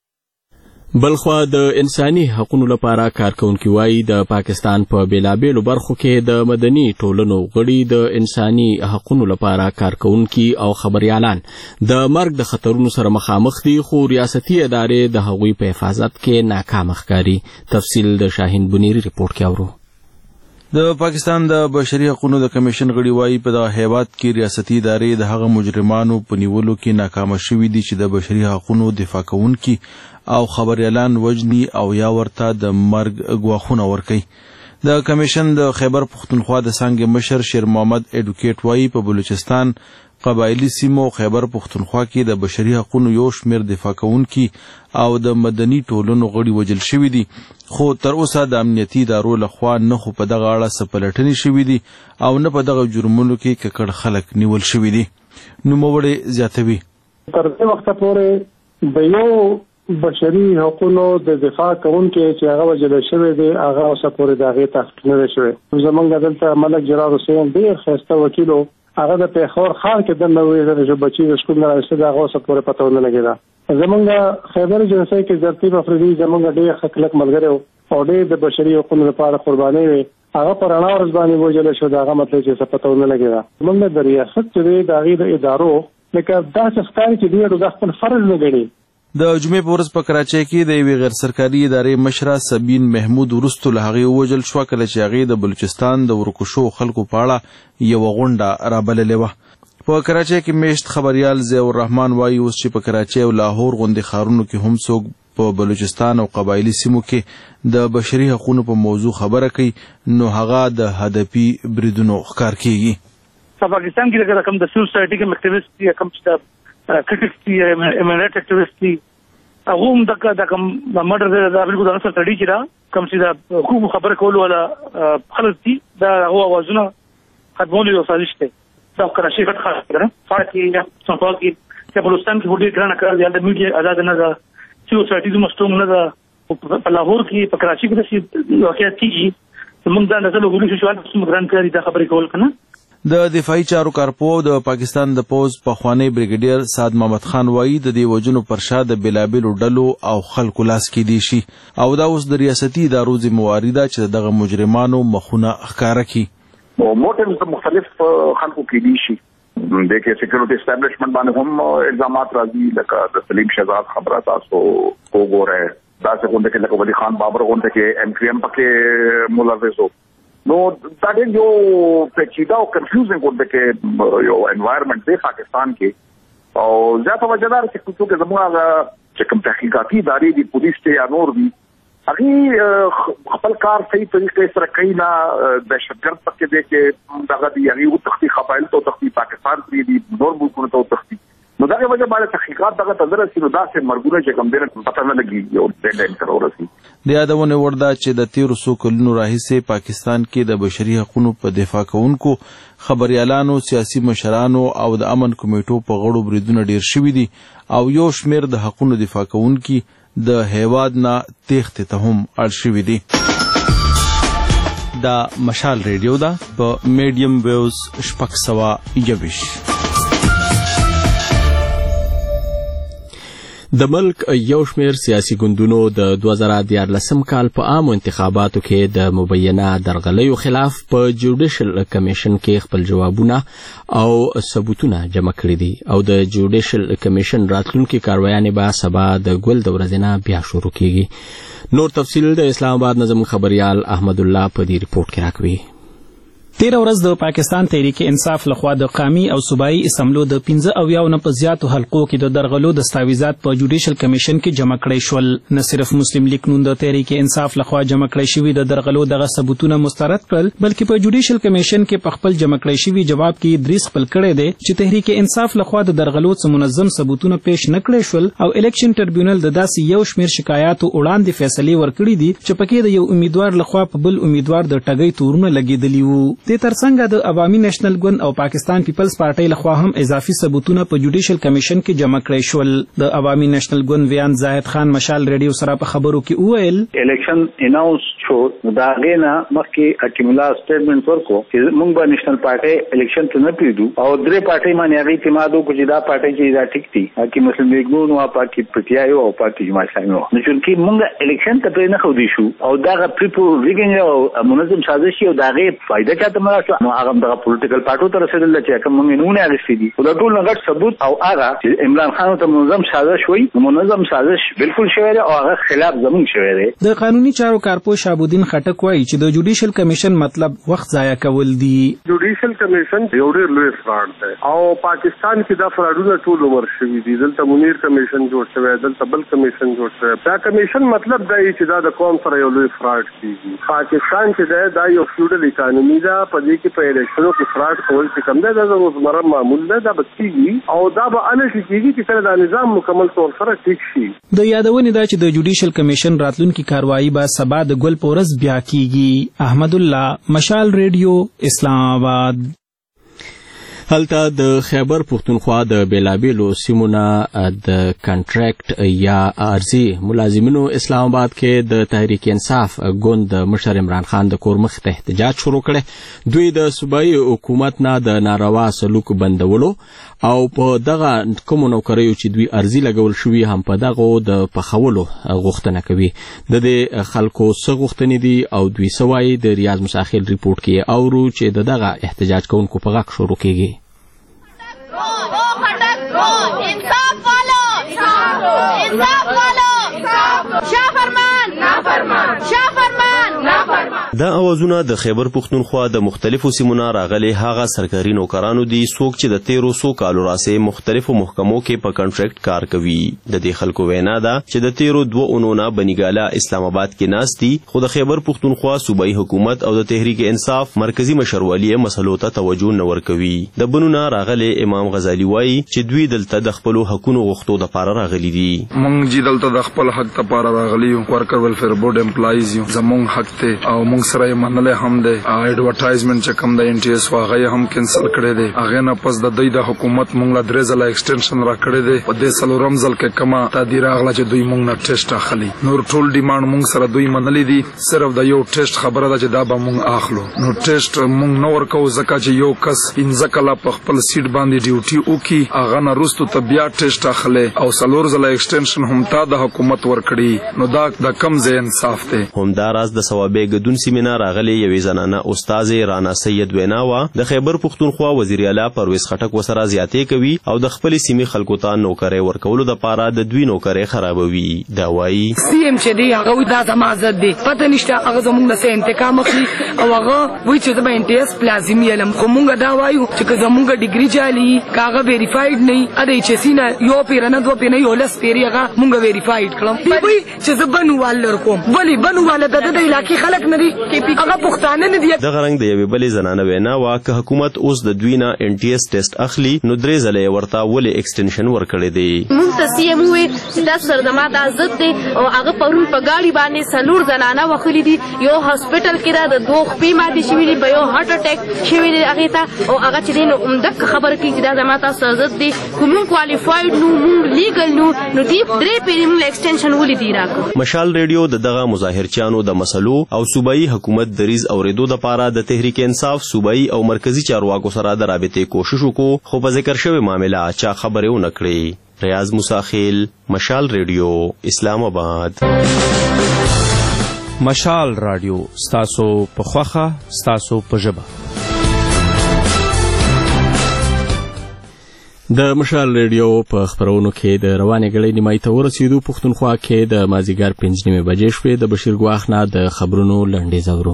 بلخوا د انساني حقوقو لپاره کارکونکي وایي د پاکستان په بیلابیلو برخو کې د مدني ټولنو غړي د انساني حقوقو لپاره کارکونکي او خبريالان د مرګ د خطرونو سره مخامخ دي، خو ریاستي ادارې د هغوی په حفاظت کې ناکام ښکاري. تفصیل د شاهین بنيري ریپورت کې اورو. د پاکستان د بشري حقوقو د کمیشن غړي وایي په دغه هیواد کې ریاستي ادارې د هغه مجرمانو په نیولو کې ناکامه شوي دي چې د بشري حقوقو دفاع کوونکي او خبريالان وجني او یا ورته د مرګ غواخونه ورکوي. د کمیشن د خیبر پختونخوا د څانګې مشر شیر محمد اډوکیټ وایي په بلوچستان قبایلی سیمو خیبر پختونخوا کې د بشري حقوقو یو شمېر دفاع کوونکي او د مدني ټولنو غړي وژل شوي دي، خو تر اوسه د امنیتي ادارو لخوا نه خو په دغه اړه څه پلټنې شوي دي او نه په دغه جرمونو کې ککړ خلک نیول شوي دي. نوموړی زیاتوي تر دې وخته پورې د یو بشري حقوقو د دفاع کوونکي چې هغه وژل شوی دی هغه اوسه پورې د هغې تحقیق نه دی شوی. زمونږ دلته ملک جلال حسین ډېر ښایسته وکیل و، هغه د پیښور ښار کې دننه ویل چې بچي د سکول نه راسته د هغه اوسه پورې پته ونه لګېده. زمونږ خیبر ایجنسۍ کې ترتیب افریدي زمونږ ډېر ښه کلک ملګری و او ډېر د بشري حقوقو لپاره قربانۍ وې. هغه په رڼا ورځ باندې وژل شو، د هغه مطلب چې څه پته ونه لګېده. زمونږ د ریاست چې دی د هغې د ادارو لکه داسې ښکاري چې دوی د خپل فرض نه ګڼي. د جمعې په ورځ په کراچۍ کې د یوې غیر سرکاري ادارې مشره سبین محمود وروسته له هغې ووژل شوه کله چې هغې د بلوچستان د ورکو شوو خلکو په اړه یوه غونډه رابللې وه. په کراچۍ کې میشت خبریال ضیاء الرحمن وایي اوس چې په کراچۍ او لاهور غوندې ښارونو کې هم څوک په بلوچستان او قبایلي سیمو کې د بشري حقوقو په موضوع خبره کوي نو هغه د هدفي بریدونو ښکار کیږي. په پاکستان کې د کوم د سیول سوسایټي کوم اکټیویسټ یا کوم چې کرټیکس دي ایمنټ اکټیویسټ دي هغه هم د د کوم د مډر د بالکل د سره تړي چې دا کوم چې د حقوق خبره کول ولا خلک دي دا هو اوازونه خدمول یو سازش دی. دا کراچۍ غټ خاص کړه فارکی یا څنګه کې چې بلوچستان کې وړي ګرانه کار دی د میډیا آزاد نه ده سیول سوسایټي د مستوم نه ده په لاهور کې په کراچۍ کې د واقعیت کیږي موږ دا نظر وګورو چې شوال څومره ګران کاری دا خبرې کول کنه. د دفاعي چارو کارپو د پاکستان د پوز پخوانی بریګیډیر سعد محمد خان وایي د دې وجنو پر شا د بلابلو ډلو او خلکو لاس کې دی شي او دا اوس د ریاستي ادارو ذمہواری ده چې دغه مجرمانو مخونه ښکاره کړي. موټیوز مختلف خلکو کې دي شي د کې سکیورټي اسټابلیشمنت باندې هم الزامات راځي لکه د سلیم شهزاد خبره تاسو وګورئ دا څنګه کې لکه ولی خان بابر غونډه کې ایم پی ایم پکې ملوث وو. نو دا ډېر یو پیچیده او کنفیوزینګ غونډه کې یو انوایرمنټ دی پاکستان کې او زیاته وجه دا چې څوک زموږ چې کوم تحقیقاتي ادارې دي پولیس ته یا نور دي هغه خپل کار صحیح طریقې سره کوي نه دهشتګرد پکې دی چې دغه دی هغه او تختی قبایل ته تختی پاکستان کې دی نور ملکونو ته تختی نو دغه وجه باندې تحقیقات دغه تدره سره داسې مرګونه چې کوم دینه پته نه لګي یو ډیډلاین سره ورسي د یادونه وردا چې د تیرو څو کلونو راهیسې پاکستان کې د بشري حقوقو په دفاع کوونکو خبريالانو سیاسي مشرانو او د امن کمیټو په غړو بریدونه ډیر شوي دي او یو شمیر د حقوقو دفاع کوونکي د هیواد نه تېښتې ته هم اړ شوي دي. دا مشال ریډیو ده په میډیم ویوز شپږ سوه یویش. د ملک یو شمیر سیاسي ګوندونو د دوه زره دیارلسم کال په عامو انتخاباتو کې د مبینه درغلیو خلاف په جوډیشل کمیشن کې خپل جوابونه او ثبوتونه جمع کړي دي او د جوډیشل کمیشن راتلونکي کاروایانې به سبا د ګل د ورځې نه بیا شروع کیږي. نور تفصیل د اسلام آباد نظم خبريال احمد الله په دې ریپورت کې راکوي. تیر ورځ د پاکستان تحریک انصاف لخوا د قومي او صوبایي اسمبلو د پنځه اویا نه په زیاتو حلقو کې د درغلو دستاویزات په جوډیشل کمیشن کې جمع کړي شول. نه صرف مسلم لیگ نون د تحریک انصاف لخوا جمع کړي شوی د درغلو دغه ثبوتونه مسترد کړل بلکې په جوډیشل کمیشن کې په خپل جمع کړي شوی جواب کې ادریس خپل کړی دی چې تحریک انصاف لخوا د درغلو څخه منظم ثبوتونه پیش نه کړي شول او الیکشن ټریبیونل د داسې یو شمیر شکایاتو وړاندې فیصله ورکړي دي چې پکې د یو امیدوار لخوا په بل امیدوار د ټګۍ تورونه لګیدلی وو. د ترڅنګ د عوامي نېشنل ګوند او پاکستان پیپلز پارټۍ لخوا هم اضافي ثبوتونه په جوډیشل کمیشن کې جمع کړي شول. د عوامي نېشنل ګوند ویان زاهد خان مشال ریډیو سره په خبرو کې وویل الیکشن اناونس شو دا غینا مخکې حکیم الله سټیټمنټ ورکو چې موږ به نېشنل پارټۍ الیکشن ته نه پیډو او درې پارټۍ باندې هغه اعتماد وکړي چې دا پارټۍ چې دا ټیک دي حکیم مسلم لیگ نون او پاکي پټیایو او پاکي جماعت اسلامي نو چې موږ الیکشن ته پرې نه خو دي شو او دا پریپو ریګنګ او منظم سازش او دا غي فائدہ چاته مرا نو هغه دغه پولیټیکل پارټو ته رسیدل چې کوم مونږ نه اغستې دي دا ټول نه غټ ثبوت او هغه چې عمران خان ته منظم سازش وي منظم سازش بالکل شوی دی او هغه خلاف زمون شوی دی. د قانوني چارو کارپوه شابودین خټک وایي چې د جوډیشل کمیشن مطلب وخت ضایع کول دي. جوډیشل کمیشن یو ډېر لوی فراډ دی او پاکستان کې دا فراډونه ټول عمر شوي دي. دلته منیر کمیشن جوړ شوی دلته بل کمیشن جوړ شوی. دا کمیشن مطلب دی چې دا د قوم سره یو لوی فراډ کیږي. پاکستان چې دا یو فیوډل اکانومي ده په دې کې په الیکشنو کې فراډ کول چې کوم ده دا روزمره معمول ده دا بچيږي او دا به اله شي کیږي چې کله دا نظام مکمل طور سره ټیک شي. د یادونې دا چې د جوډیشل کمیشن راتلونکي کاروایی به سبا د ګل پورس بیا کیږي. احمد الله مشال ریډیو اسلام آباد. هلته د خیبر پښتونخوا د بیلابیلو سیمونه د کنټریکټ یا ارزي ملازمینو اسلام آباد کې د تحریک انصاف ګوند مشر عمران خان د کور مخ ته احتجاج شروع کړي. دوی د صوبایي حکومت نه د ناروا سلوک بندولو او په دغه کوم نوکریو چې دوی ارزي لګول شوی هم په دغه د پخولو غوښتنه کوي. د دې خلکو څه غوښتنې دي او دوی سوای د ریاض مساخیل ریپورت کې اورو چې د دغه احتجاج کوونکو په غاښ شروع کیږي. इंसाफ वालो इंसाफ वालो शाह फरमान ना फरमान शाह फरमान ना फरमान. دا اوازونه د خیبر پښتونخوا د مختلفو سیمونو راغلي هغه سرکاري نوکرانو دي څوک چې د تیرو سو کالو راسه مختلفو محکمو کې په کنټریکټ کار کوي. د دې خلکو وینا ده چې د تیرو دوه اونونه بنګاله اسلام آباد کې ناس دي خو د خیبر پښتونخوا صوبایي حکومت او د تحریک انصاف مرکزی مشروالی مسلو ته توجه نه ورکوي. د بنونه راغلي امام غزالی وایي چې دوی دلته د خپل حقوقو غوښتو د پاره راغلي دي. مونږ چې دلته د خپل حق ته پاره راغلي یو ورکر ویلفیر بورډ امپلایز یو زمونږ حق ته او مونږ سره منله هم ده. ایڈورټایزمنت چې کوم د ان ټي اس واغې هم کینسل کړي دي. هغه نه پس د دوی د حکومت مونږ له درې ځله ایکسټنشن را کړی دی. په دې سلو رمزل کې کما تادیر اغله چې دوی مونږ نه ټیسټ اخلي. نور ټول ډیماند مونږ سره دوی منلي دي. صرف د یو ټیسټ خبره ده چې دا به مونږ اخلو. نو ټیسټ مونږ نو ورکو ځکه چې یو کس پنځه کاله په خپل سیټ باندې ډیوټي وکي هغه نه رستو ته بیا ټیسټ اخلي او سلور ځله ایکسټنشن هم تا د حکومت ورکړي. نو دا د کم ځای انصاف دی. همداراز د ثوابې ګدون سیمې مینا راغلي یوې زنانه استاد رانا سید وینا وا د خیبر پختونخوا وزیر اعلی پرویز خټک وسره زیاتې کوي او د خپل سیمې خلکو ته نوکرۍ ورکولو د پاره د دوی نوکرۍ خرابوي. دا وایي سی ام چې دی هغه دا زما عزت دی پته نشته هغه زموږ نه څه انتقام اخلي او هغه وایي چې زما انټیس پلازمی علم خو مونږ دا وایو چې زموږ ډیګري جالي کاغه ویریفاید نه ا دې چې سینه یو پیر نه دوه پیر نه یو لس پیر هغه مونږ ویریفاید کړم دی وایي چې زبنو والر کوم ولی بنو والا د د علاقې خلک نه دي هغه پښتانه نه دي. د غرنګ د یوې بلې زنانه وینا واکه حکومت اوس د دوی نه ان ټي اس ټیسټ اخلي نو درې ځله ورته ولې ایکسټنشن ورکړی دی. مونږ ته سی ام وي چې تاسو سره د ما د عزت دی او هغه پرون په ګاډي باندې سلور زنانه وخلي دي یو هاسپټل کې را د دوه خپې ماتې شوي دي په یو هارټ اټیک شوي دي هغې ته او هغه چې دی نو عمدک خبره کوي چې دا زما تاسو عزت دی خو مونږ کوالیفاید نو مونږ لیګل نو نو دې درې پیرې مونږ ایکسټنشن ولې دی راکړو. مشال ریډیو د دغه مظاهرچیانو د مسلو او صوبایي حکومت دریز اوریدو د پاره د تحریک انصاف صوبایي او مرکزی چارواکو سره د رابطې کوشش وکړو خو په ذکر شوی معاملې چا خبرې ونه کړې. ریاض موسیخیل مشال ریډیو اسلام آباد. مشال رادیو ستاسو په خوخه ستاسو په ژبه. د مشال ریډیو په خبرونو کې د روانې غړې نیمایي ته ورسېدو. پښتونخوا کې د مازدیګر پنځه نیمې بجې شوې. د بشیر ګواښ نه د خبرونو لنډیز اورو.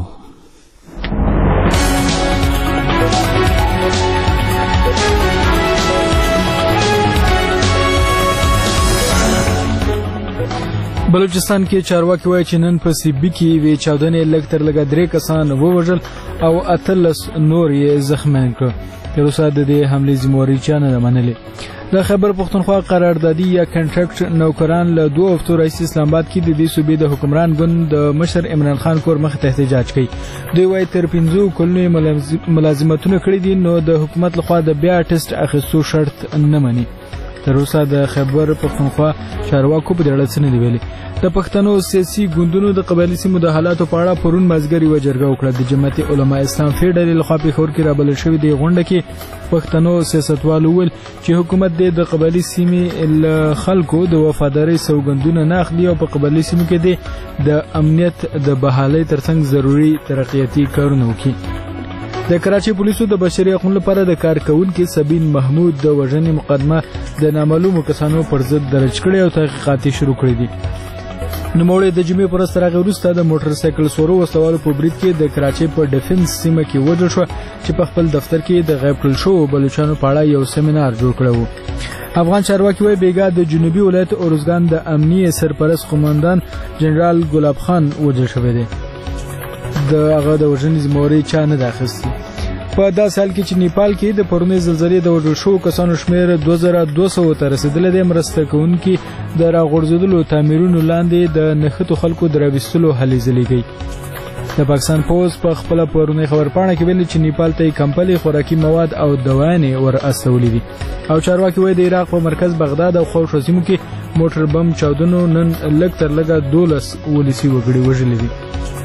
بلوچستان کې چارواکي وایي چې نن په سیبي کې وی چاودنې لږ تر لږه درې کسان ووژل او اتلس نور یې زخمیان کړ. تر اوسه د دې حملې ذمہواري چا نه ده منلې. د خیبر پښتونخوا قراردادي یا کنټراکټ نوکران له دوه هفتو راهیسې اسلام آباد کې د دې صوبې د حکمران ګوند د مشر عمران خان کور مخې ته احتجاج کوي. دوی وایي تر پنځو کلونو ملازمتونه کړي دي نو د حکومت لخوا د بیا ټیسټ اخیستو شرط نه مني. تر اوسه د خیبر پښتونخوا چارواکو په دې اړه څه نه دي ویلي. د پښتنو سیاسي ګوندونو د قبایلي سیمو د حالاتو په اړه پرون مازدیګر یوه جرګه وکړه. د جمعیت علما اسلام فی ډلې لخوا پېښور کې رابلل شوې دې غونډه کې پښتنو سیاستوالو وویل چې حکومت دې د قبایلي سیمې له خلکو د وفادارۍ سوګندونه نه اخلي او په قبایلي سیمو کې دې د امنیت د بحالۍ ترڅنګ ضروري ترقیاتي کارونه وکړي. د کراچۍ پولیسو د بشري حقوقو لپاره د کارکونکي سبین محمود د وژنې مقدمه د نامعلومو کسانو پر ضد درج کړې او تحقیقات شروع کړي دي. نوموړی د جمعې پر ورځ تر هغې وروسته د موټر سایکل سورو وسلوالو په برید کې د کراچۍ په ډیفنس سیمه کې وژل شوه چې په خپل دفتر کې د غیب کړل شوو بلوچانو په اړه یو سیمینار جوړ کړی و. افغان چارواکي وایي بیګا د جنوبي ولایت اروزګان د امنیي سرپرست قوماندان جنرال ګلاب خان وژل شوی دی. د هغه د وژنې ذمہواري چا نه ده اخیستې. په داسې حال کې چې نیپال کې د پرونۍ زلزلې د وژل شوو کسانو شمېر دوه زره دوه سوو ته رسېدلی دی. مرسته کوونکي د راغورځېدلو تعمیرونو لاندې د نښتو خلکو د راویستلو هلې ځلې کوي. د پاکستان پوز په خپله پرونۍ خبرپاڼه کې ویلي چې نیپال ته یې کمپلې خوراکي مواد او دوايانې ور استولي دي. او چارواکي وایي د عراق په مرکز بغداد او خوړشو سیمو کې موټر بم چاودنو نن لږ تر لږه دولس ولسي وګړي وژلي دي.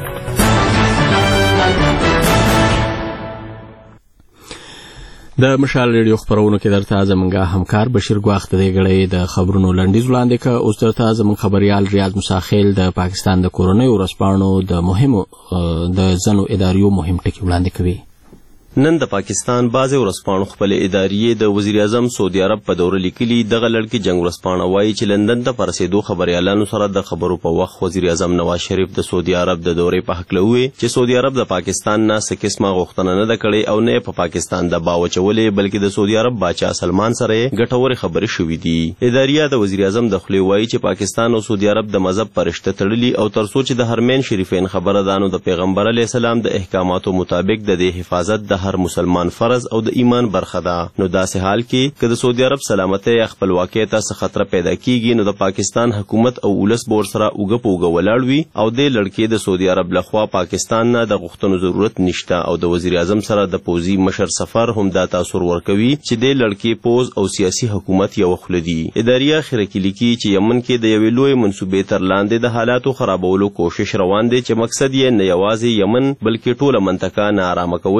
د مشال ریډیو خبرونو کې درته زمونږ همکار بشیر ګواښ د دې غړې د خبرونو لنډیز وړاندې کړ. اوس درته زمونږ خبریال ریاض موسیخیل د پاکستان د کورنیو ورځپاڼو د مهمو د ځینو اداریو مهم ټکي وړاندې کوي. نن د پاکستان بعضې ورځپاڼو خپلې ادارې د وزیر اعظم سعودي عرب په دوره لیکلي. دغه لړکې جنګ ورځپاڼه وایي چې لندن ته په رسېدو خبریالانو سره د خبرو په وخت وزیر اعظم نواز شریف د سعودي عرب د دورې په هکله وویل چې سعودي عرب د پاکستان نه څه قسمه غوښتنه نه ده کړې او نه یې په پاکستان د باو اچولې بلکې د سعودي عرب باچا سلمان سره یې ګټورې خبرې شوي دي. اداریه د وزیر اعظم د خولې وایي چې پاکستان او سعودي عرب د مذهب په رشته تړلي او تر څو چې د حرمین شریفین خبره ده نو د پیغمبر علیه السلام د احکاماتو مطابق د دې حفاظت د هر مسلمان فرض او د ایمان برخه ده. نو داسې حال کې که د سعودي عرب سلامتۍ یا خپلواکۍ ته څه خطره پیدا کیږي نو د پاکستان حکومت او ولس به ورسره اوږه په اوږه ولاړ وي او دې لړکې د سعودي عرب لخوا پاکستان نه د غوښتنو ضرورت نشته او د وزیر اعظم سره د پوځي مشر سفر هم دا تاثر ورکوي چې دې لړکې پوز او سیاسي حکومت یو خله دي. اداریه اخره کې لیکي چې یمن کې د یوې لوی منصوبې تر لاندې د حالاتو خرابولو کوشش روان دی چې مقصد یې نه یوازې یمن بلکې ټوله منطقه ناارامه کول دي او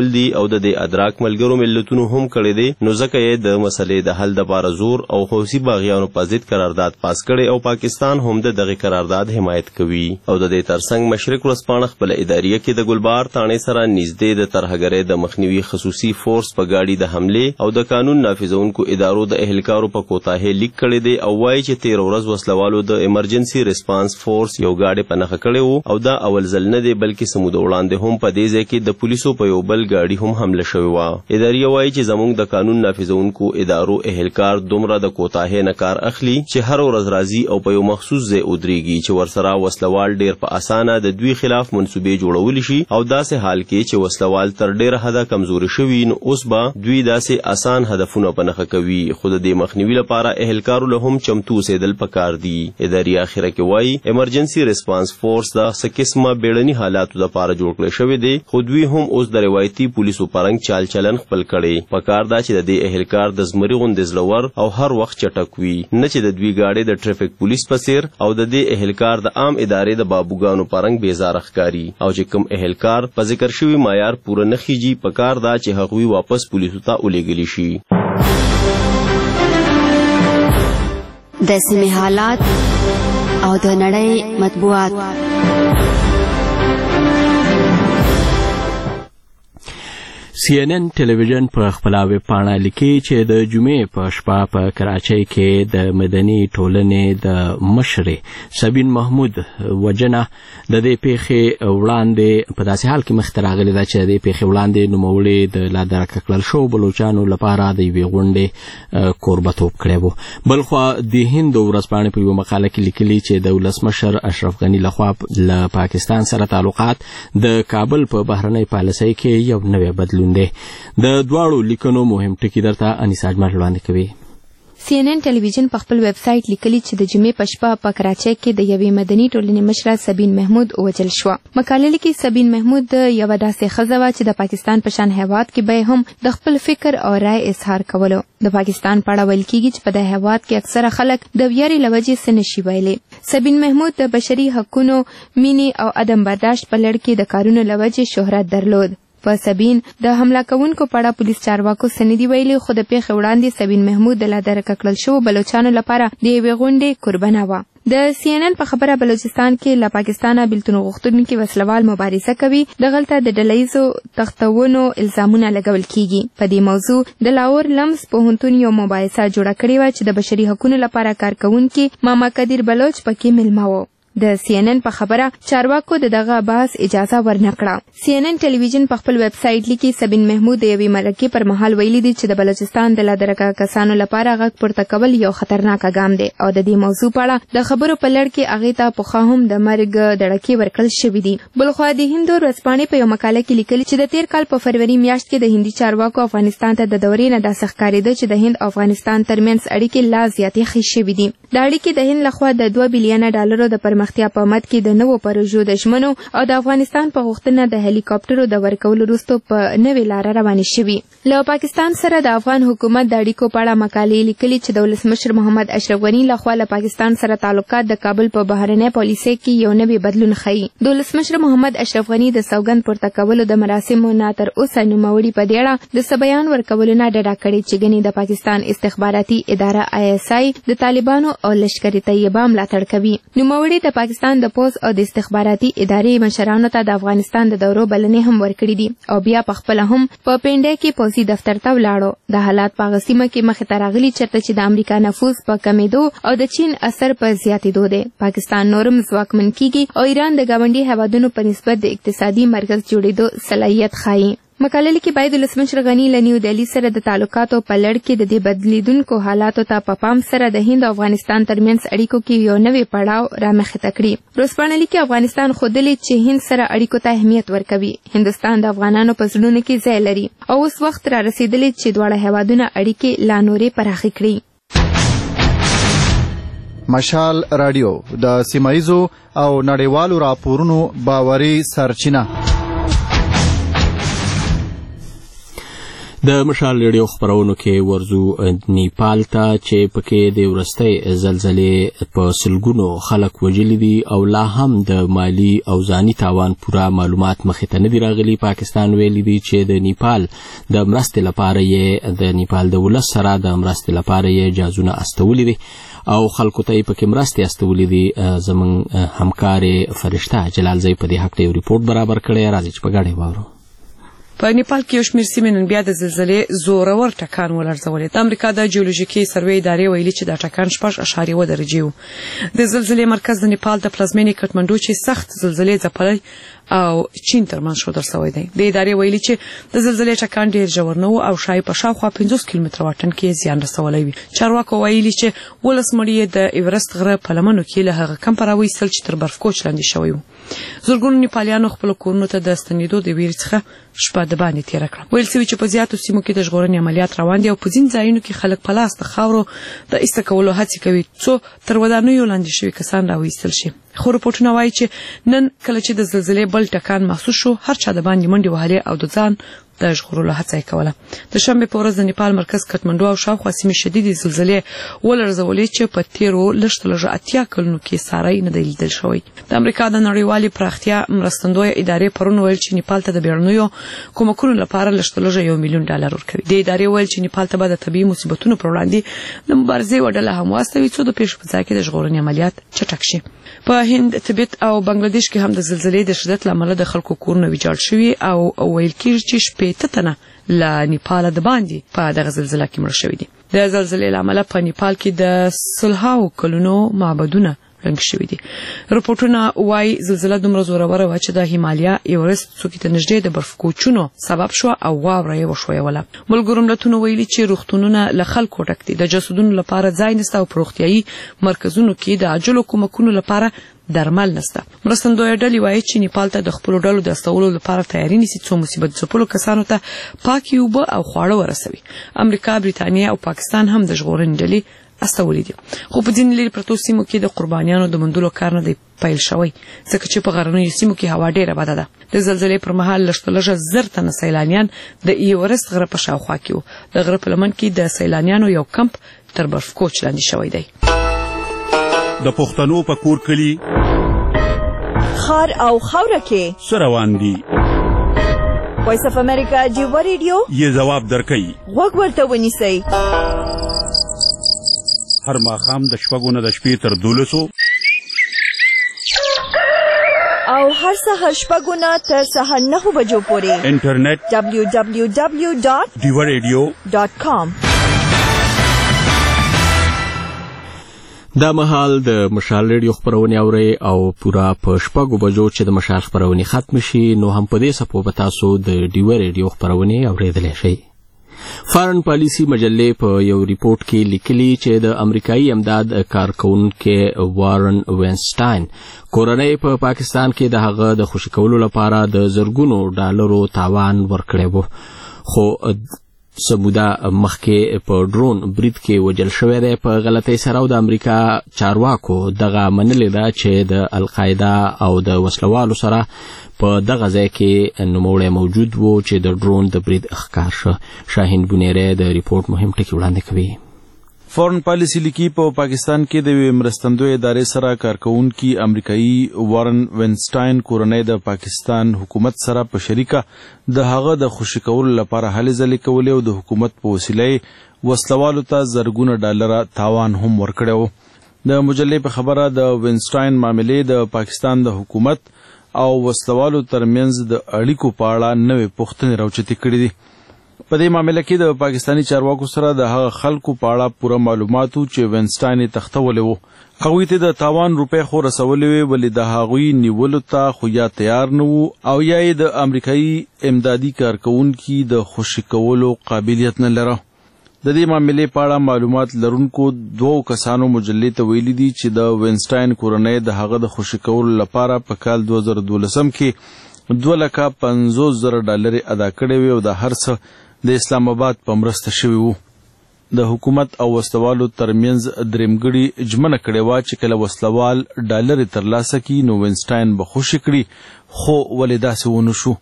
د دې ادراک ملګرو ملتونو هم کړی دی، نو ځکه یې د مسلې د حل دپاره زور او حوثي باغیانو په ضد قرارداد پاس کړی او پاکستان هم د دغه قرارداد حمایت کوي. او د دې ترڅنګ مشرق ورځپاڼه خپل اداریه کې د ګلبار تانې سره نږدې د ترهګرۍ د مخنیوي خصوصي فورس په ګاډي د حملې او د قانون نافذونکو ادارو د اهلکارو په کوتاهۍ لیک کړی دی او وایي چې تېره ورځ وسلوالو د ایمرجنسي ریسپانس فورس یو ګاډی په نښه کړی و او دا اول ځل نه دی بلکې څه موده وړاندې هم په دې ځای کې د پولیسو په یو بل ګاډي هم حمله شوې وه. اداریه وایي چې زموږ د قانون نافذونکو ادارو اهلکار دومره د کوتاهۍ نه کار اخلي چې هر ورځ راځي او په یو مخصوص ځای ودرېږي چې ورسره وسلوال ډېر په اسانه د دوی خلاف منصوبې جوړولی شي او داسې حال کې چې وسلوال تر ډېره حده کمزوري شوي، نو اوس به دوی داسې اسان هدفونه په نښه کوي. خو د دې مخنیوي لپاره اهلکارو له هم چمتو اوسېدل پکار دي. اداریه اخره کې وایي ایمرجنسي ریسپانس فورس د څه قسمه بیړني حالاتو دپاره جوړ کړی شوی دی، خو دوی هم اوس د روایتي پولیسو په رنګ چال چلن خپل کړی. پکار دا چې د دې اهلکار د زمري غوندې زړور او هر وخت چټک وي، نه چې د دوی ګاډي د ټریفک پولیس په څیر او د دې اهلکار د عام ادارې د بابوګانو په رنګ بیزاره ښکاري. او چې کوم اهلکار په ذکر شوي معیار پوره نه خیږي، پکار دا چې هغوی واپس پولیسو ته ولیږلی شي. د سیمې حالات او د نړۍ مطبوعات. سی ان ان ټلویزیون په خپل ویب پاڼه لیکي چې د جمعې په شپه په کراچۍ کې د مدني ټولنې د مشرې سبین محمود وجنه د دې پیښې وړاندې په داسې حال کې مخته راغلې ده چې د دې پیښې وړاندې نوموړي د لا درکه کړل شو بلوچانو لپاره د یوې غونډې کوربتوب کړی و. بلخوا د هند ورځپاڼې په یوه مقاله کې لیکلي چې د ولسمشر اشرف غني لخوا له پاکستان سره تعلقات د کابل په بهرنۍ پالیسۍ کې یو نوی بدلون دی. د دواړو لیکنو مهم ټکي درته انیس اجمل وړاندې کوي. سی ان ان ټلویزیون په خپل ویب سایټ لیکلي چې د جمعې په شپه په کراچۍ کې د یوې مدني ټولنې مشره سبین محمود ووژل شوه. مقاله لیکي سبین محمود یوه داسې ښځه وه چې د پاکستان په شان هیواد کې به هم د خپل فکر او رای اظهار کولو. د پاکستان په اړه ویل کېږي چې په دې هیواد کې اکثره خلک د ویرې له وجې څه نشي ویلی. سبین محمود د بشري حقونو، مینې او عدم برداشت په لړ کې د کارونو له وجې شهرت درلود. په سبین د حمله کوونکو په اړه پولیس چارواکو څه نه دي ویلي، خو د پیښې وړاندې سبین محمود د لا درکه کړل شوو بلوچانو لپاره د یوې غونډې قربانه وه. د سی ان ان په خبره بلوچستان کې له پاکستانه بیلتون غوښتونکي وسلوال مبارزه کوي، دغلته د ډلهییزو تختونو الزامونه لګول کیږي. په دې موضوع د لاهور لمس پوهنتون یو مباحثه جوړه کړې وه چې د بشري حقونو لپاره کار کوونکي ماما قدیر بلوچ پکې ملمه و. د سی ان ان په خبره چارواکو د دغه بحث اجازه ورنکړه. سی ان ان ټلویزیون په خپل ویب سایټ لیکي سبین محمود د یوې مرکې پر مهال ویلي دي چې د بلوچستان د لا درکه کسانو لپاره غږ پورته کول یو خطرناک ګام دی او د دې موضوع په اړه د خبرو په لړ کې هغې ته پخوا هم د مرګ دړکې ورکړل شوي دي. بلخوا د هند ورځپاڼې په یو مقاله کې لیکلي چې د تیر کال په فروری میاشت کې د هندي چارواکو افغانستان ته د دورې نه داسې ښکارېده چې د هند او افغانستان ترمنځ اړیکې لا زیاتې ښې شوي دي. دا اړیکې د هند لخوا د دوه بلیونه ډالرو د پرمختیا په مد کې د نوو پروژو د ژمنو او د افغانستان په غوښتنه د هلیکاپټرو د ورکولو وروسته په نوې لاره روانې شوي. له پاکستان سره د افغان حکومت د اړیکو په اړه مقالې لیکلي چې د ولسمشر محمد اشرف غني لخوا له پاکستان سره تعلقات د کابل په بهرنۍ پالیسۍ کې یو نوی بدلون ښیي. د ولسمشر محمد اشرف غني د سوګند پورته کولو د مراسمو نه تر اوسه نوموړي په دې اړه د څه بیان ورکولو نه ډډه کړې چې ګنې د پاکستان استخباراتي اداره آی اس آی د طالبانو او لشکر طیبه ملاتړ کوي. نوموړي د پاکستان د پوز او د استخباراتي ادارې مشرانو ته د افغانستان د دورو بلنې هم ورکړي دي او بیا په خپله هم په پنډۍ کې پوځي دفتر ته ولاړو. د حالات په هغه سیمه کې مخې ته راغلي چېرته چې د امریکا نفوذ په کمېدو او د چین اثر په زیاتېدو دی. پاکستان نورم ځواکمن کیږي او ایران د ګاونډي هیوادونو په نسبت د اقتصادي مرکز جوړېدو صلاحیت ښایي. مقاله لیکي باید ولسمشر غني له نیو دهلي سره د تعلقاتو په لړ کې د دې بدلیدونکو حالاتو ته په پام سره د هند او افغانستان ترمنځ اړیکو کې یو نوی پړاو رامخته کړي. ورځپاڼه لیکي افغانستان ښودلې چې هند سره اړیکو ته اهمیت ورکوي. هندوستان د افغانانو په زړونو کې ځای لري او اوس وخت را رسېدلی چې دواړه هیوادونه اړیکې لا نورې پراخې کړي. مشال رادیو د سیمایزو او نړیوالو راپورونو باوري سرچینه. د مشال ریډیو خبرونو کې ورزو نیپال ته چې پکې د ورستۍ زلزلې په سلګونو خلک وژلي دي او لا هم د مالی او ځاني تاوان پوره معلومات مخې ته نه دي راغلي. پاکستان ویلي دي چې د نیپال د مرستې لپاره یې د نیپال د ولس سره د مرستې لپاره یې جازونه استولي دي او خلکو ته یې پکې مرستې استولي دي. زموږ همکارې فرشته جلالزی په دې حق یو ریپورټ برابر کړی. راځي چې په ګډه یې واورو. په نیپال کې یو شمېر سیمې نن بیا د زلزلې زورور ټکان ولړزولې. د امریکا د جیولوژیکي سروې ادارې ویلي چې دا ټکان شپږ اعشاریه اووه درجې و. د زلزلې مرکز د نیپال د پلازمینې کټمنډو چې سخت زلزلې ځپلی او چین ترمنځ ښودل شوی دی. د ادارې ویلي چې د زلزلې ټکان ډېر ژور نه و او شاید په شاوخوا پنځوس کیلومتره واټن کې زیان رسولی وي. چارواکو ویلي چې ولس مړي د ایورست غره په لمنو کې له هغه کمپه راویستل چې تر برفکوچ لاندې شوی و. زرګونو نیپالیانو خپل کورونو ته د ستنېدو د ویرې څخه شپه د باندې تېره کړه. ویل شوي چې په زیاتو سیمو کې د ژغورنې عملیات روان دي او په ځینو ځایونو کې خلک په لاس د خاورو د ایسته کولو هڅې کوي څو تر ودانیو لاندې شوي کسان راویستل شي. خو رپورټونه وایي چې نن کله چې د زلزلې بل ټکان محسوس شو هر چا د باندې منډې وهلې او د ځان د ژغورلو هڅه یې کوله. د شنبې په ورځ د نیپال مرکز کټمنډو او شاوخوا سیمې شدیدې زلزلې ولړزولې چې په تیرو لږ تر لږه اتیا کلونو کې ساری نه دی لیدل شوی. د امریکا د نړیوالې پراختیا مرستندویه ادارې پرون ویل چې نیپال ته د بیړنیو کومکونو لپاره لږ تر لږه یو میلیون ډالر ورکوي. د ادارې ویل چې نیپال ته به د طبیعي مصیبتونو پر وړاندې د مبارزې یوه ډله هم واستوي څو د پیښو په ځای کې د ژغورنې عملیات چټک شي. په هند، تبت او بنگلاديش کې هم د زلزلې د شدت له امله د خلکو کورونه ویجاړ شوي او ویل کېږي چې شپېته تنه له نیپال د باندې په دغه زلزله کې مړه شوي دي. د زلزلې له امله په نیپال کې د سلهاو کلونو معبدونه رنګ شوي دي. رپورټونه وایي زلزله دومره زوروره وه چې د هیمالیا ایورست څوکې ته نږدې د برفکوچونو سبب شوه او واوره یې وښویوله. ملګرو ملتونو ویلي چې روغتونونه له خلکو ډک دي. د جسدونو لپاره ځای نشته او په روغتیایي مرکزونو کې د عاجلو کومکونو لپاره درمل نشته. مرستندویه ډلې وایي چې نیپال ته د خپلو ډلو د استولو لپاره تیاری نیسي څو مصیبت ځپلو کسانو ته پاکې اوبه او خواړه ورسوي. امریکا، بریتانیا او پاکستان هم د ژغورنې ډلې استولې دي. خو په ځینې لرې پرتو سیمو کې د قربانیانو د موندلو کار نه دی پیل شوی ځکه چې په غرنیو سیمو کې هوا ډېره بده ده. د زلزلې پر مهال لږ تر لږه زر تنه سیلانیان د ایورست غره په شاوخوا کې وو. د غره په لمن کې د سیلانیانو یو کمپ تر برفکوچ لاندې شوی دی. د پښتنو په کور کلي خار او خاوره کې څه روان دي؟ وایس اف امریکا جیوا ریډیو یې ځواب درکوي. غوږ ورته ونیسئ. هر ماښام د شپږو نه د شپې تر دولسو او هر سهار شپږو نه تر سهار نهو بجو پورې انټرنیټ ډبلیو ډبلیو ډبلیو ډاټ ډیوا ریډیو ډاټ کام. دا مهال د مشال ریډیو خبرونه اوري او پورا په شپږو بجو چې د مشال خبرونه ختم شي نو هم په دې سپو به تاسو د ډیوا ریډیو خبرونه اوریدلی شئ. فارن پالیسی مجلې په یو ریپورت کې لیکلي چې د امریکایي امداد کارکونکي وارن وینسټاین کورنۍ په پا پاکستان کې د هغه د خوشي کولو لپاره د زرګونو ډالرو تاوان ورکړی و. خو سمودا مخکې په ډرون برید کې وجل شوی دی په غلطۍ سره او د امریکا چارواکو دغه منلې ده چې د القاعده او د وسلوالو سره په دغه ځای کې نوموړی موجود و چې د ډرون د برید ښکار شه. شاهین بونیری د ریپورټ مهم ټکي وړاندې کوي. فورن پالیسی لیکي په پاکستان کې د یوې مرستندویه ادارې سره کارکوونکي امریکایي وارن وینسټاین کورنۍ د پاکستان حکومت سره په شریکه د هغه د خوشي کولو لپاره هلې ځلې کولې او د حکومت په وسیله وسلوالو ته زرګونه ډالره تاوان هم ورکړی و. د مجلې په خبره د وینسټاین معاملې د پاکستان د حکومت او وسلوالو ترمنځ د اړیکو په اړه نوې پوښتنې راوچتې کړې دي. په دې معاملې کې د پاکستاني چارواکو سره د هغه خلکو په اړه پوره معلومات وو چې وینسټاین یې تختولی و. هغوی ته د تاوان روپۍ خو رسولې وې ولې د هغوی نیولو ته خو یا تیار نه وو او یا یې د امریکایي امدادي کارکوونکي د خوشي کولو قابلیت نه لره. د دې معاملې په اړه معلومات لرونکو دوو کسانو مجلې ته ویلي دي چې د وینسټاین کورنۍ د هغه د خوشي کولو لپاره په کال دوه زره دولسم کې دوه لکه پنځوس زره ډالرې ادا کړې وې او د هر څه د اسلام آباد په مرسته شوي وو. د حکومت او وسلوالو ترمنځ درېمګړي ژمنه کړې وه چې کله وسلوال ډالرې ترلاسه کړي نو وینسټاین به خوشي کړي خو ولې داسې ونه شو.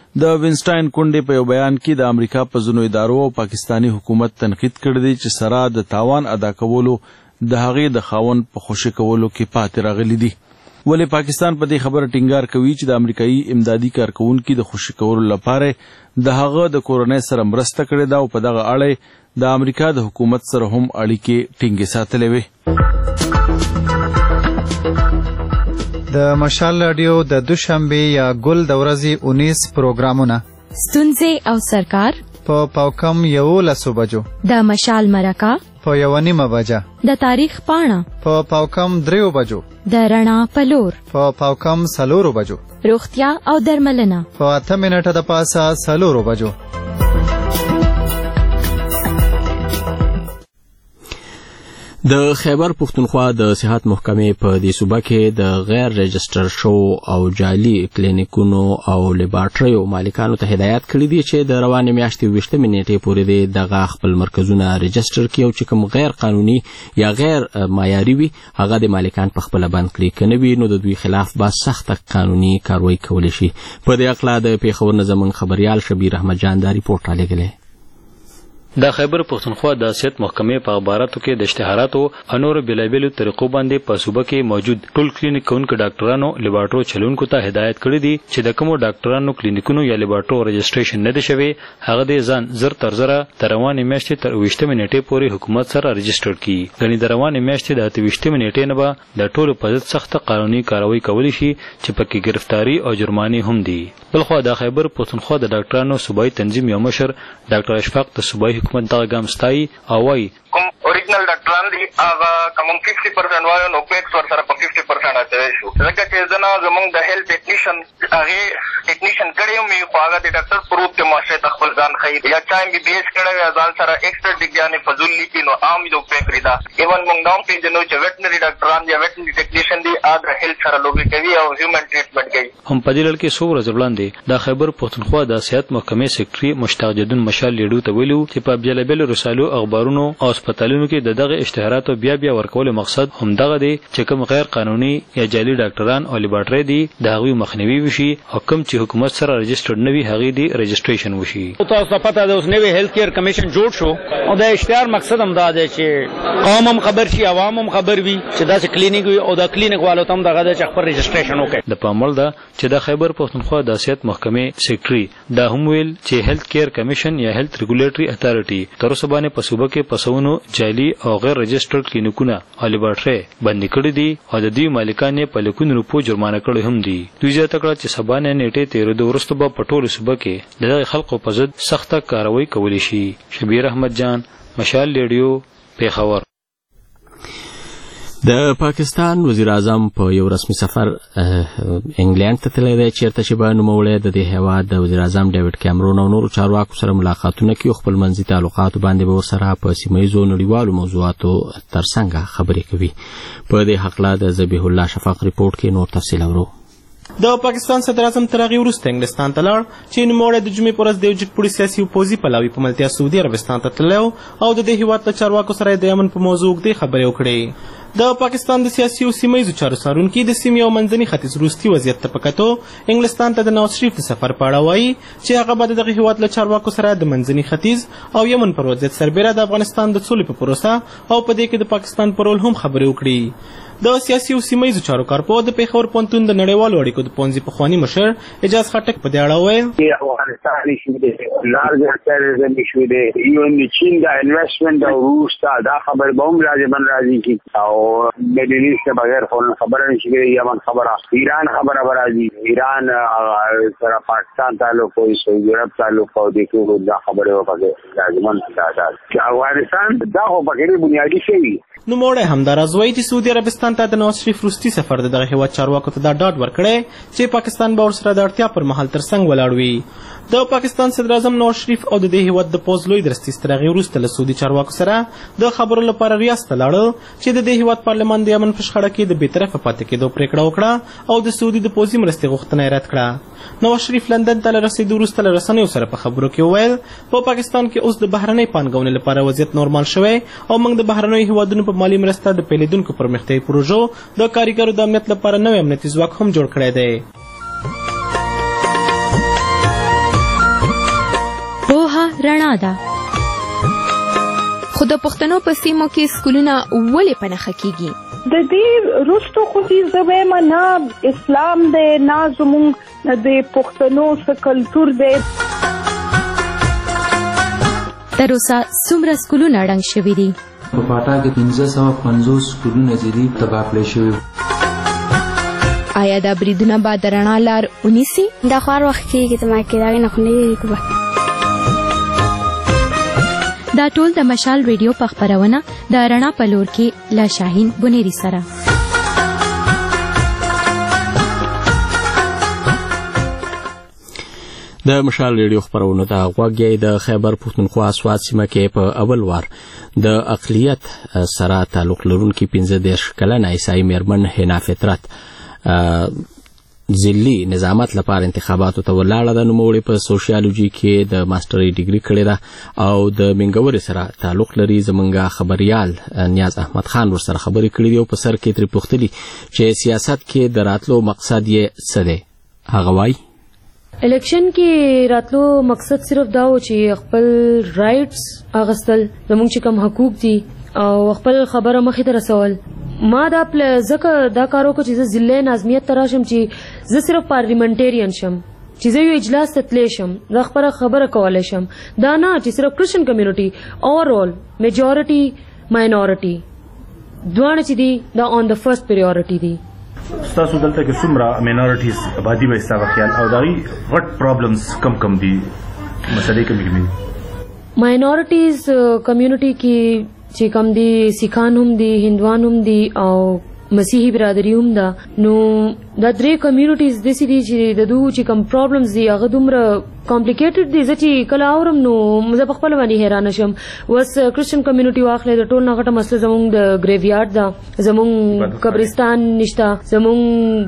د وینسټاین کونډې په یو بیان کې د امریکا په ځینو ادارو او پاکستانی حکومت تنقید کړی دی چې سره د تاوان ادا کولو د هغې د خاوند په خوشي کولو کې پاتې راغلی دي. ولې پاکستان په دې خبره ټینګار کوي چې د امریکایي امدادي کارکوونکي د خوشي کولو لپاره د هغه د کورنۍ سره مرسته کړې ده او په دغه اړه د امریکا د حکومت سره هم اړیکې ټینګې ساتلې وې. د مشال رادیو د دوشنبه یا ګل د ورځې اونیس پروګرامونه ستونزې او سرکار په پاوکم یولسو بجو، د مشال مرکه په یوه نیمه بجه، د تاریخ پاڼه په پاوکم دریو بجو، د رڼا پلور په پاوکم څلورو بجو، روغتیا او درملنه په اته منټه د پاسه څلورو بجو. د خیبر پښتونخوا د صحت محکمې په دې صوبه کې د غیر رجستر شو او جعلي کلینیکونو او لیبارټریو مالکانو ته هدایت کړی دی چې د روانې میاشتې ویشتمې نیټې پورې دغه خپل مرکزونه رجستر کړي او چې کوم غیر قانوني یا غیر معیاري وي هغه د مالکان په خپله بند کړي، که نه وي نو د دوی خلاف به سخته قانوني کاروایی کولی شي. په دې اقلا د پېښور نه زموږ خبریال شبیر احمد جان دا ریپورټ رالیږلی. د خیبر پښتونخوا د صحت محکمې په اخباراتو کې د اشتهاراتو او نورو بېلابېلو طریقو باندې په صوبه کې موجود ټول کلینیک کوونکو ډاکټرانو لیبارټرو چلونکو ته هدایت کړی دی چې د کومو ډاکټرانو کلینیکونو یا لیبارټرو رجسټریشن نه دی شوی هغه د ځان زر تر زره د روانې میاشتې تر ویشتمې نیټې پورې حکومت سره رجسټر کړي. ګنې د روانې میاشتې د اته ویشتمې نیټې نه به د ټولو په ضد سخته قانوني کاروایی کولی شي چې پکې ګرفتاري او جرمانې هم دي. بلخوا د خیبر پښتونخوا د ډاکټرانو صوبایي تنظیم یو مشر ډاکټر اشفاق د صوبایي حکومت دغه ګام ستایي او وایي کوم اوریجنل ډاکټران دي هغه کوم پنځه پرسنټ وایو نو پیکس ور سره په پنځه پرسنټ اچوي شو ځکه چې زنه زمونږ د هیلث ټیکنیشن هغه ټیکنیشن کړی مې خو هغه د ډاکټر پروف ته ماشه ته خپل ځان خیر یا چا ایم بي بي ایس کړی یا ځان سره ایکسټرا ډیګیانې فضول لیکي نو عام دو پیکری دا ایون موږ نوم پیژنو چې ویټنری ډاکټران یا ویټنری ټیکنیشن دي هغه هیلث سره لوبي کوي او هیومن ټریټمنټ کوي. هم په دې لړ کې څو ورځې وړاندې د خیبر پښتونخوا د صحت محکمې سکرټري مشتاق جدون مشال لیډو ته ویلو چې په بېلابېلو رسالو اخبارونو او هسپتالونو کې د دغه اشتهاراتو بیا بیا ورکولو مقصد همدغه دی چې کوم غیر قانوني یا جعلي ډاکټران او لیبارټري دي د هغوی مخنیوي وشي او کوم چې حکومت سره رجسټرډ نه وي هغې دي رجسټریشن وشي. تاسو ته پته ده اوس نوی هیلث کیر کمیشن جوړ شو او د اشتهار مقصد هم دا دی چې قوم هم خبر شي عوام هم خبر وي چې داسې کلینیک وي او د کلینیک والو ته هم دغه ده چې خپل رجسټریشن وکړي. د پاموړ ده چې د خیبر پښتونخوا د صحت محکمې سکرټري دا هم ویل چې هیلث کیر کمیشن یا هیلث ریګولیټري اتھارټي تر اوسه باندې په صوبه کې پسونو جعلي او غیر رجسټرډ کلینیکونه او لیبارټري بندي کړي دي او د دوی مالکان یې په لکونو روپو جرمانه کړي هم دي. دوی زیاته کړه چې سبا نه نیټې تېرېدو وروسته به په ټولو صوبه کې د دغه خلکو په ضد سخته کاروایی کولی شي. شبیر احمد جان مشال ریډیو پېښور. د پاکستان وزیر اعظم په یو رسمي سفر انګلند ته تللی دی چیرته چې به نوموړی د دې هېواد د وزیر اعظم ډیوډ کیمرون او نورو چارواکو سره ملاقاتونه کوي او خپل منځي تعلقاتو باندې به ورسره په سیمه ییزو نړیوالو موضوعاتو ترڅنګ خبرې کوي. په دې هکله د ذبیح الله شفاق ریپورټ کې نور تفصیل اورو. د پاکستان صدر اعظم تر هغې وروسته انګلستان ته لاړ چې نوموړی د جمعې په ورځ د یو جګپوړي سیاسي او پوځي پلاوي په ملتیا سعودي عربستان ته تللی او د دې هېواد له چارواکو سره یې د یمن په موضوع اوږدې خبرې وکړې. د پاکستان د سیاسي او سیمه ییزو چارو څارونکي د سیمې او منځني ختیځ وروستي وضعیت ته په کتو انګلستان ته د نواز شریف د سفر په اړه وایي چې هغه به د دغه هېواد له چارواکو سره د منځني ختیځ او یمن پر وضعیت سربیره د افغانستان د سولې په پروسه او په دې کې د پاکستان په رول هم خبرې وکړي. د سیاسي او سیمه ییزو چارو کارپوه د پېښور پوهنتون د نړیوالو اړیکو د پوهنځي پخواني مشر اجاز خټک په دې اړه وویل افغانستان ایشو دی لارجر ټیرریزم ایشو دی ایون د چین د انویسټمنټ او روس ته دا خبر به هم لازمن راځي چې او میډل ایسټ بغیر خبره نشي کېدای. یمن خبره ایران خبره به راځي ایران سره پاکستان تعلق او سعودي عرب تعلق او د ټولو دا خبره وکړي لازمن دا چې افغانستان دا خو پکې بنیادي شی وي. نوموړی همداراز وایي چې سعودي عربستان ته د نواز شریف وروستي سفر د دغه هېواد چارواکو ته دا ډاډ ورکړی چې پاکستان به ورسره د اړتیا پر مهال تر څنګ ولاړ وي. د پاکستان صدر اعظم نواز شریف او د دې هېواد د پوځ لوی درستیز تر هغې وروسته له سعودي چارواکو سره د خبرو لپاره ریاض ته لاړل چې د دې هېواد پارلمان د یمن په شخړه کې د بېطرفه پاتې کېدو پرېکړه وکړه او د سعودي د پوځي مرستې غوښتنه یې رد کړه. نواز شریف لندن ته له رسېدو وروسته له رسنیو سره په خبرو کې وویل په پاکستان کې اوس د بهرنۍ پانګونې لپاره وضعیت نورمال شوی او موږ د بهرنیو هېوادونو په مالي مرسته د پیلېدونکو پرمختیایي پروژو د کارګرو د امنیت لپاره نوی امنیتي ځواک هم جوړ کړی دی. رڼا ده. خو د پښتنو په سیمو کې سکولونه ولې په نښه کیږي؟ د دې وروستو خو چې زه وایم نه اسلام دی نه زموږ د پښتنو څه کلتور دی. تر اوسه څومره سکولونه ړنګ شوي دي؟ په پاټا کې پنځه سوه پنځوس سکولونه چې دي تباه کړای شوي. آیا دا بریدونه به د رڼا لار ونیسي؟ دا خو هر وخت کېږي ته ما کې د هغې نه خو نه کېږي. دا ټول د مشال ریډیو په خپرونه د رڼا په لور کې له شاهین بنيري سره. د مشال ریډیو خپرونه د غوږی د خیبر پښتونخوا سوات سیمه کې په اول وار د اقلیت سره تعلق لرونکي پنځه دېرش کلنه عیسائی میرمن حنا فطرت ځلي نظامت لپاره انتخاباتو ته ولاړه ده. نوموړې په سوشیالوجي کې د ماستري ډیګري کړې ده او د منګورې سره تعلق لري. زمونږ خبريال نیاز احمد خان ورسره خبرې کړې دي او په سر کې ترې پوښتلي چې سیاست کې د راتلو مقصد یې څه دی. هغه وایي الیکشن کې راتلو مقصد صرف دا و چې خپل رائټس اغستل، زموږ چې کوم حقوق دي او خپل خبره مخې ته رسول. ما دا ځکه دا کار وکړ چې زه ضلع نظمیت ته راشم چې زه صرف پارلیمنټیرین شم، چې زه یو اجلاس ته تللی شم، زه خپله خبره کولی شم. دا نه چې صرف کرسچن کمیونټي اوورال میجورټي ماینورټي دواړه چې دي دا آن د فرست پریورټي دي. ستاسو دلته کې څومره مینورټیز آبادي به ستاسو خیال او دا غټ پرابلمز کم کم دي مسلې کومې کومې؟ ماینورټیز کمیونټي کې چې کم دي سیکان هم دي، هندوان هم دي او مسیحي برادری هم ده. نو دا درې کمیونټیز داسې دي چې د دوی چې کم پرابلمز دي هغه دومره کمپلیکیټډ دي زه چې کله اورم نو زه په خپله باندې حیرانه شم. اوس کرسچن کمیونټي واخلئ، د ټول نه غټه مسله زموږ د ګریویارډ ده، زموږ قبرستان نشته، زموږ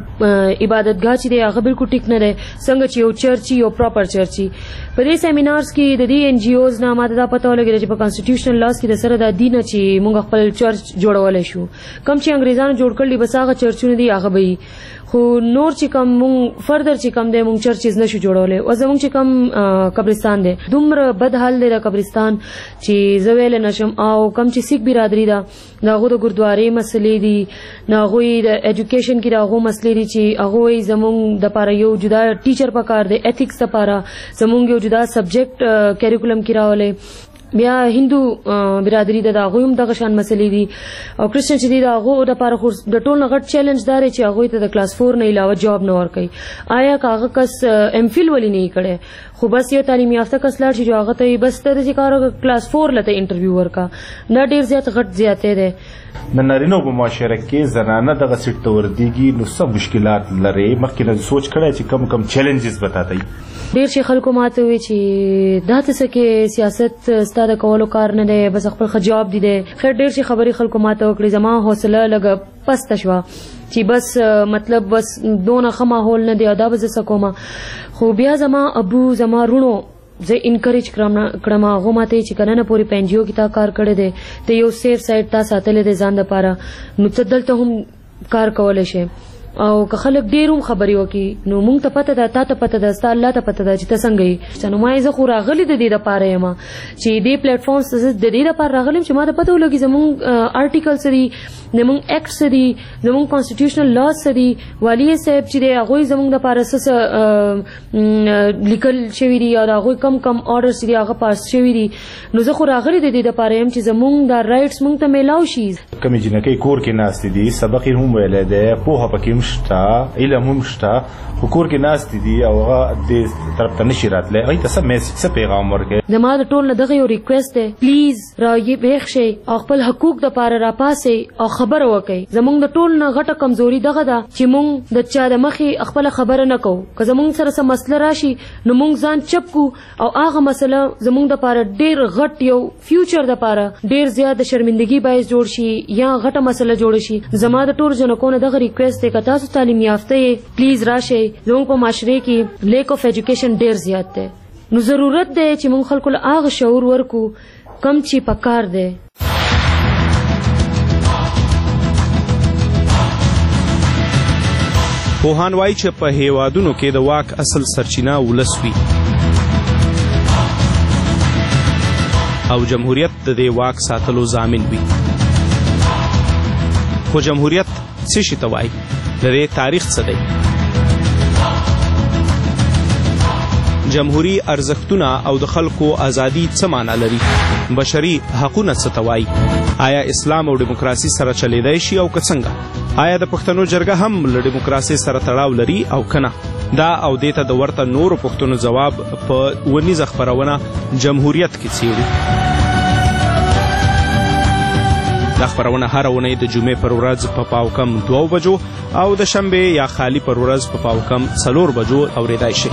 عبادتګاه چې دی هغه بالکل ټیک نه دی. څنګه چې یو چرچ یو پراپر چرچ په دې سیمینارز کې د دې ان جی اوز نه ماته دا پته ولګېده چې په کانسټیټیوشنل لاس کې د سره دا دي نه چې موږ خپل چرچ جوړولی شو. کوم چې انګریزانو جوړ کړي بس هغه چرچونه دي هغه به خو نور چې کم مونږ فردر چې کم دی مونږ چرچز نشو جوړولی. او زمونږ چې کم قبرستان دی دومره بد حال دی د قبرستان چې زه ویلی نشم. او کم چې سیک برادري ده د هغو د ګردوارې مسلې دي، د هغوی د ایجوکیشن کې د هغو مسلې دي چې هغوی زمونږ دپاره یو جدا ټیچر پکار دی، ایتھکس دپاره زمونږ یو جدا سبجیکټ کیریکولم کې راولی. بیا هندو برادری ده د هغوی هم دغه شان مسلې دي او کرسچن چې دي د هغو دپاره خو د ټول نه غټ چیلنج دا دی چې هغوی ته د کلاس فور نه علاوه جاب نه ورکوي. آیا که هغه کس ایم فیل ولې نه یې کړی خو بس یو تعلیم یافته کس لاړ شي چې هغه ته بس ته داسې کار وکړه کلاس فور لته انټرویو ورکړه، دا ډېر زیات غټ زیاتی دی. د نارینو په معاشره کې زنانه دغه سیټ ته وردېږي نو څه مشکلات لري؟ مخکې نه سوچ کړی چې کم کم چیلنجز به تا ته وي؟ ډېر شي خلکو ماته وي چې دا ته څه کې سیاست ستا د کولو کار نه دی، بس خپل ښه جواب دی دی. خیر ډېر شي خبرې خلکو ماته وکړې، زما حوصله لږه پسته شوه چې بس مطلب بس دونه ښه ماحول نه دی او دا به زه څه کومه. خو بیا زما ابو زما رونو زه انکریج کړم هغو ماته چې که ننه پورې په این جي او کې تا کار کړی دی، ته یو سیف سایډ تا ساتلی دی ځان دپاره، نو ته دلته هم کار کولی شې. او که خلک ډېر هم خبرې وکړي نو مونږ ته پته ده، تا ته پته ده، ستا الله ته پته ده چې ته څنګه یې. نو ما یې زه خو راغلې د دې دپاره یم چې دې پلیټ فارمز ته زه د دې دپاره راغلی یم چې ما ته پته ولګي زمونږ آرټیکل څه دي، زمونږ ایکټ څه دي، زمونږ کانسټیټیوشنل لاز څه دي، والي صاحب چې دی هغوی زمونږ دپاره څه څه لیکل شوي دي او د هغوی کم کم آرډرز چې دي هغه پاس شوي دي. نو زه خو راغلې د دې دپاره یم چې زمونږ دا رایټس مونږ ته میلاو شي. کمې جینکۍ کور کې ناستې دي، سبق یې هم ویلی دی، پوهه پکې هم شته، علم هم شته، خو کور کې ناستې دي او هغه دې طرف ته نشي راتلی. هغوی ته څه میسج څه پیغام ورکوې؟ زما د ټول نه دغه یو ریکویسټ دی، پلیز را ویښ شئ او خپل حقوق دپاره راپاسئ او خبره وکئ. زمونږ د ټول نه غټه کمزوري دغه ده چې مونږ د چا د مخې خپله خبره نه کوو. که زمونږ سره څه مسله راشي نو مونږ ځان چپ کو او هغه مسله زمونږ دپاره ډېر غټ یو فیوچر دپاره ډېر زیات د شرمندګي باعث جوړ شي یا غټه مسله جوړه شي. زما د ټولو جنکو نه دغه ریکویسټ دی که تاسو تعلیم یافته یې پلیز راشئ. زمونږ په معاشرې کې لیک آف ایجوکیشن ډېر زیات دی، نو ضرورت دی چې مونږ خلکو له هغه شعور ورکو کم چې پکار دی. پوهان وایي چې په هیوادونو کې د واک اصل سرچینه ولس وي. او جمهوریت د دې واک ساتلو ضامن وي. خو جمهوریت څه شي ته وایي؟ د دې تاریخ څه دی؟ جمهوری ارزښتونه او د خلکو ازادي څه معنا لري؟ بشري حقونه څه ته وایي؟ آیا اسلام او دیموکراسي سره چلیدای شي او که څنګه؟ آیا د پښتنو جرګه هم له دیموکراسي سره تړاو لري او که نه؟ دا او دې ته د ورته نورو پوښتنو ځواب په ونیزه خپرونه جمهوریت کې څیړو. دا خپرونه هره اونۍ د جمعې پر ورځ په پاو کم دوو بجو او د شنبې یا خالی پر ورځ په پاو کم څلور بجو اورېدای شي.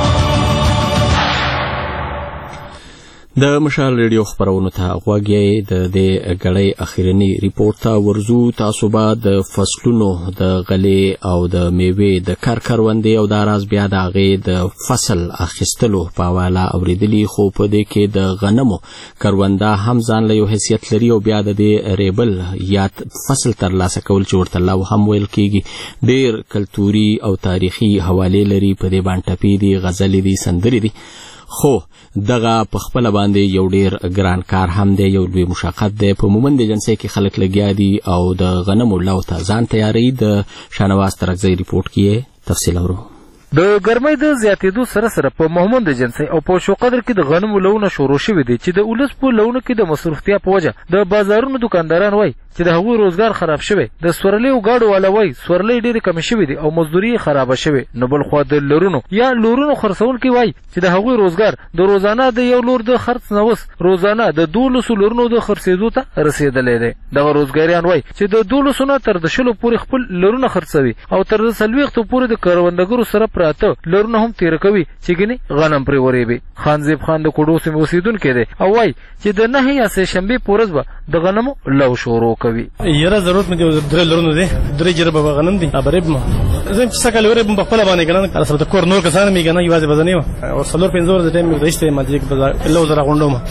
د مشال ریډیو خبرونو ته غوږ یې. د دې غړې اخیرنی ریپورت ته ورزو. تاسو به د فصلونو د غلې او د میوې د کار کروندې او د راز بیا د هغې د فصل اخیستلو په حواله اورېدلي، خو په دې کې د غنمو کرونده هم ځان له یو حیثیت لري او بیا د دې ریبل یا فصل ترلاسه کول چې ورته لو هم ویل کېږي ډېر کلتوري او تاریخي حوالې لري. په دې باندې ټپې دي، غزلې دي، سندرې دي، خو دغه په خپل باندې یو ډیر ګران کار هم دی، یو لوی مشقت دی. په مومند جنسي کې خلک لګیا دي او د غنمو لو ته ځان تیاری. د شانواز ترکزی ریپورت کې تفصیل اورو. د ګرمۍ د زیاتېدو سره سره په مومند جنسي او په شوقدر کې د غنمو لونه شروع شوي دي چې د ولس په لونه کې د مصروفتیا په وجه د بازارونو دکانداران وایي چې د هغوی روزګار خراب شوی. د سورلیو ګاډو والا وایي سورلۍ ډېرې کمې شوي دي او مزدوري یې خرابه شوې. نو بل خوا د لرونو یا لورونو خرڅونکي وایي چې د هغوی روزګار د روزانه د یو لور د خرڅ نه وس روزانه د دولسو لورونو د خرڅېدو ته رسېدلی دی. دغه روزګاریان وایي چې د دولسو نه تر د شلو پورې خپل لرونه خرڅوي او تر د څلوېښتو پورې د کروندګرو سره پراته لرونه هم تېره کوي چې ګنې غنم پرې ورېبي. خانزیب خان د کوډو سیمې اوسېدونکی دی او وایي چې د نهې یا سه شنبې په ورځ به د غنمو لو شروع کوي. یاره ضرورت مې د درې لرونو دی، درې جربه به غنم دي ابرېب ما زه چې سکه لورې په خپل باندې کنه کله سره د کور نور کسان مې کنه یوازې بزنې و او څلور پنځه ورځې ټایم مې دشته ما دې په لو زرا غونډو ما.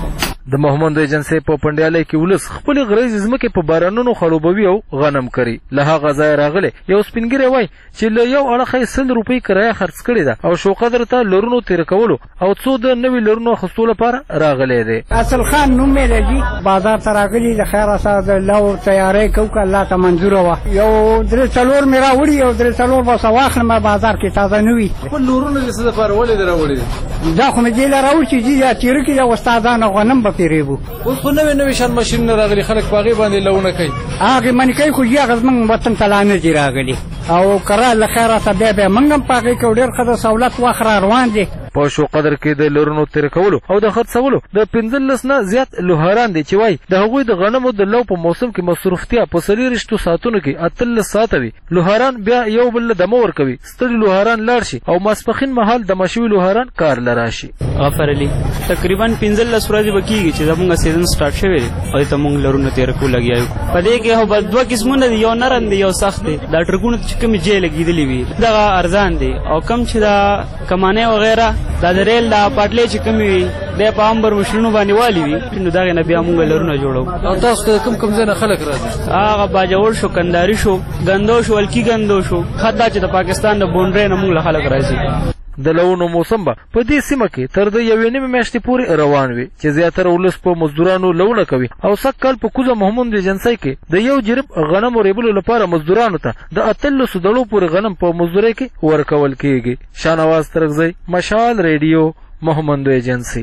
د محمد ایجنسی په پندیالۍ کې ولس خپل غریزي ځمکې په بارانونو خړوبوي او غنم کري. له هغه ځایه راغلی یو سپینګیری وایي چې له یو اړخه یې سل روپۍ کرایه خرڅ کړې ده او شوقدر ته لرونو تېره کولو او څو د نوي لرونو اخیستو لپاره راغلی دی. اصل خان نوم مې لګي بازار ته راغلي د خیره سره د لو تیاری کوو که الله ته منظوره وه. یو درې څلور مې راوړي او درې څلور به څه واخلم بازار کې تازه نه وي. خپل لورونه د څه دپاره ولې دې راوړي دي؟ دا خو مې دې له راوړي چې ځي یا تېره کړي یا استادانو غنم به پېرېږو. اوس خو نوې نوې شان ماشینونه راغلي خلک په هغې باندې لونه کوي. هغې منې کوي خو جي هغه زموږ وطن ته لا نه دي راغلي او کره له خیره ته بیا بیا موږ هم په هغې کې ډېر ښه د سهولت وخت را روان دی. په شوقدر کې د لرونو تېره کولو او د خرڅولو د پنځلس نه زیات لوهاران دي چې وایي د هغوی د غنمو د لو په موسم کې مصروفتیا په څلېرویشتو ساعتونو کې اتلس ساعته وي. لوهاران بیا یو بل له دمه ورکوي، ستړي لوهاران لاړ شي او ماسپښین مهال دمه شوي لوهاران کار له راشي. غفر علي تقریبا پنځلس ورځې به کېږي چې زموږ سیزن سټارټ شوی دی او دلته موږ لرونه تېره کول لګیا یو. په دې کې خو به دوه قسمونه دي، یو نرم دی یو سخت دی. دا ټرکونه چې کومې جې لګېدلې وي دغه ارزان دی او کم چې دا کمانې وغیره دا د ریل دا پټلې چې کومې وي دی په عام بر مشرونو باندې والي وي نو دغې نه بیا موږ لرونه جوړو. او تاسو ته کوم کوم ځای نه خلک راځي؟ هغه باجوړ شو، کنداري شو، ګندو شو، ولکي ګندو شو، حتی چې د پاکستان د بونډرۍ نه موږ له خلک راځي. د لونو موسم به په دې سیمه کې تر د یوې نیمې میاشتې پورې روان وي چې زیاتره ولس په مزدورانو لونه کوي او سږ کال په کوزه محمود ایجنسۍ کې د یو جریب غنمو ریبلو لپاره مزدورانو ته د اتلسو دړو پورې غنم په مزدورۍ کې ورکول کېږي. شانواز ترکزی، مشال ریډیو، محمد ایجنسي.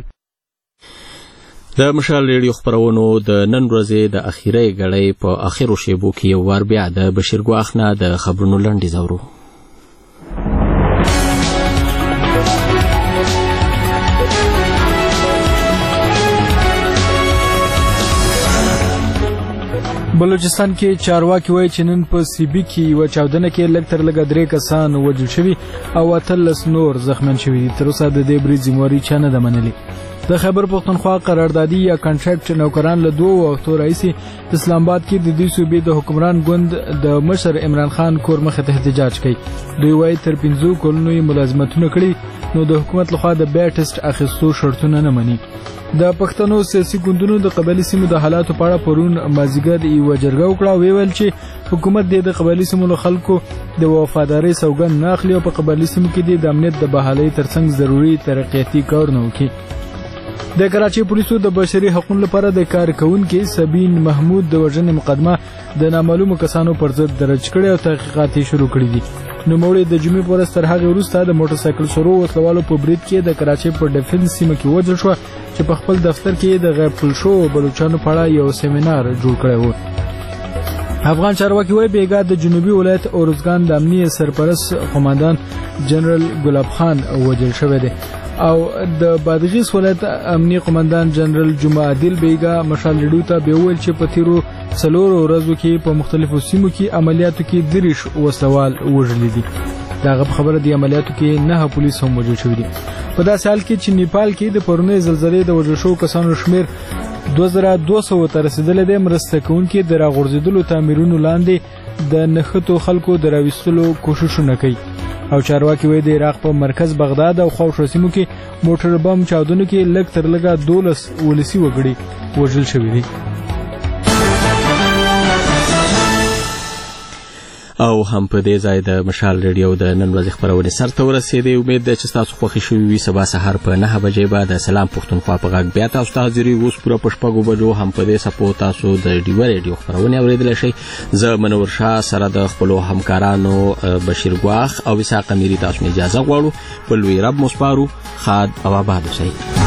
د مشال ریډیو خبرونو د نن ورځې د اخیری غړۍ په اخرو شیبو کې یو وار بیا د بشیر ګواخ نه د خبرونو لنډیز اورو. بلوچستان کې چارواکي وایي چې نن په سیبي کې یوه چاودنه کې لږ تر لږه درې کسان وژل شوي او اتلس نور زخمیان شوي دي. تر اوسه د دې برید ذمهواري چا نه ده منلې. د خیبر پښتونخوا قراردادي یا کنټراکټ نوکران له دوو وختو راهیسې اسلام آباد کې د دې صوبې د حکمران ګوند د مشر عمران خان کور مخې ته احتجاج کوي. دوی وایي تر پنځو کلونو یې ملازمتونه کړي نو د حکومت لخوا د بیا ټسټ اخیستو شرطونه نه مني. د پښتنو سیاسي ګوندونو د قبایلي سیمو د حالاتو په اړه پرون مازدیګر یوه جرګه وکړه او ویل چې حکومت دې د قبایلي سیمو له خلکو د وفادارۍ سوګند نه اخلي او په قبایلي سیمو کې د امنیت د بحالۍ ترڅنګ ضروري ترقیاتي کارونه وکړي. د کراچي پولیسو د بشري حقوقو لپاره د کارکونکو سبین محمود د وژنې مقدمه د نامعلومو کسانو پر ضد درج کړې او تحقیقات شروع کړي دي. نوموړي د جمعې په ورځ تر هغې وروسته د موټر سایکل سورو وسلوالو په برید کې د کراچي په ډیفنس سیمه کې وژل شوه چې په خپل دفتر کې د غیب کړل شوو بلوچستانو په اړه یو سیمینار جوړ کړی و. افغان چارواکي وایي بیګا د جنوبي ولایت اورزګان د امنیه سرپرست قوماندان جنرال ګلاب خان وژل شوی دی او د بادغیس ولایت امنیه قوماندان جنرال جمعه عادل بیګا مشال لډو ته به ویل چې په تیرو څلورو ورځو کې په مختلفو سیمو کې عملیاتو کې دریش وسوال وژلي دي. دغه خبره د عملیاتو کې نه پولیس هم وژل شوي دي. په داسې حال کې چې نیپال کې د پرونۍ زلزلې د وژل شوو کسانو شمیر دوه زره دوه سوه ته رسېدلی دی. مرسته کوونکي د راغورځېدلو تعمیرونو لاندې د نښتو خلکو د راویستلو کوششونه کوي او چارواکي وایي د عراق په مرکز بغداد او خواوشا سیمو کې موټر بم چاودنو کې لږ تر لږه دولس ولسي وګړي وژل شوي دي. او هم په دې ځای د مشال ریډیو د نن ورځې خپرونې سر ته ورسېدې. امید ده چې تاسو خوښې شوي وي. سبا سهار په نهه بجې به د سلام پښتونخوا په غږ بیا تاسو ته حاضري. اوس پوره په شپږو بجو هم په دې څپو تاسو د ډیوه ریډیو خپرونې اورېدلی شئ. زه منور شاه سره د خپلو همکارانو بشیر ګواخ او اسحاق امیري تاسو نه اجازه غواړو. په لوی رب مو سپارو. ښاد او آباد اوسئ.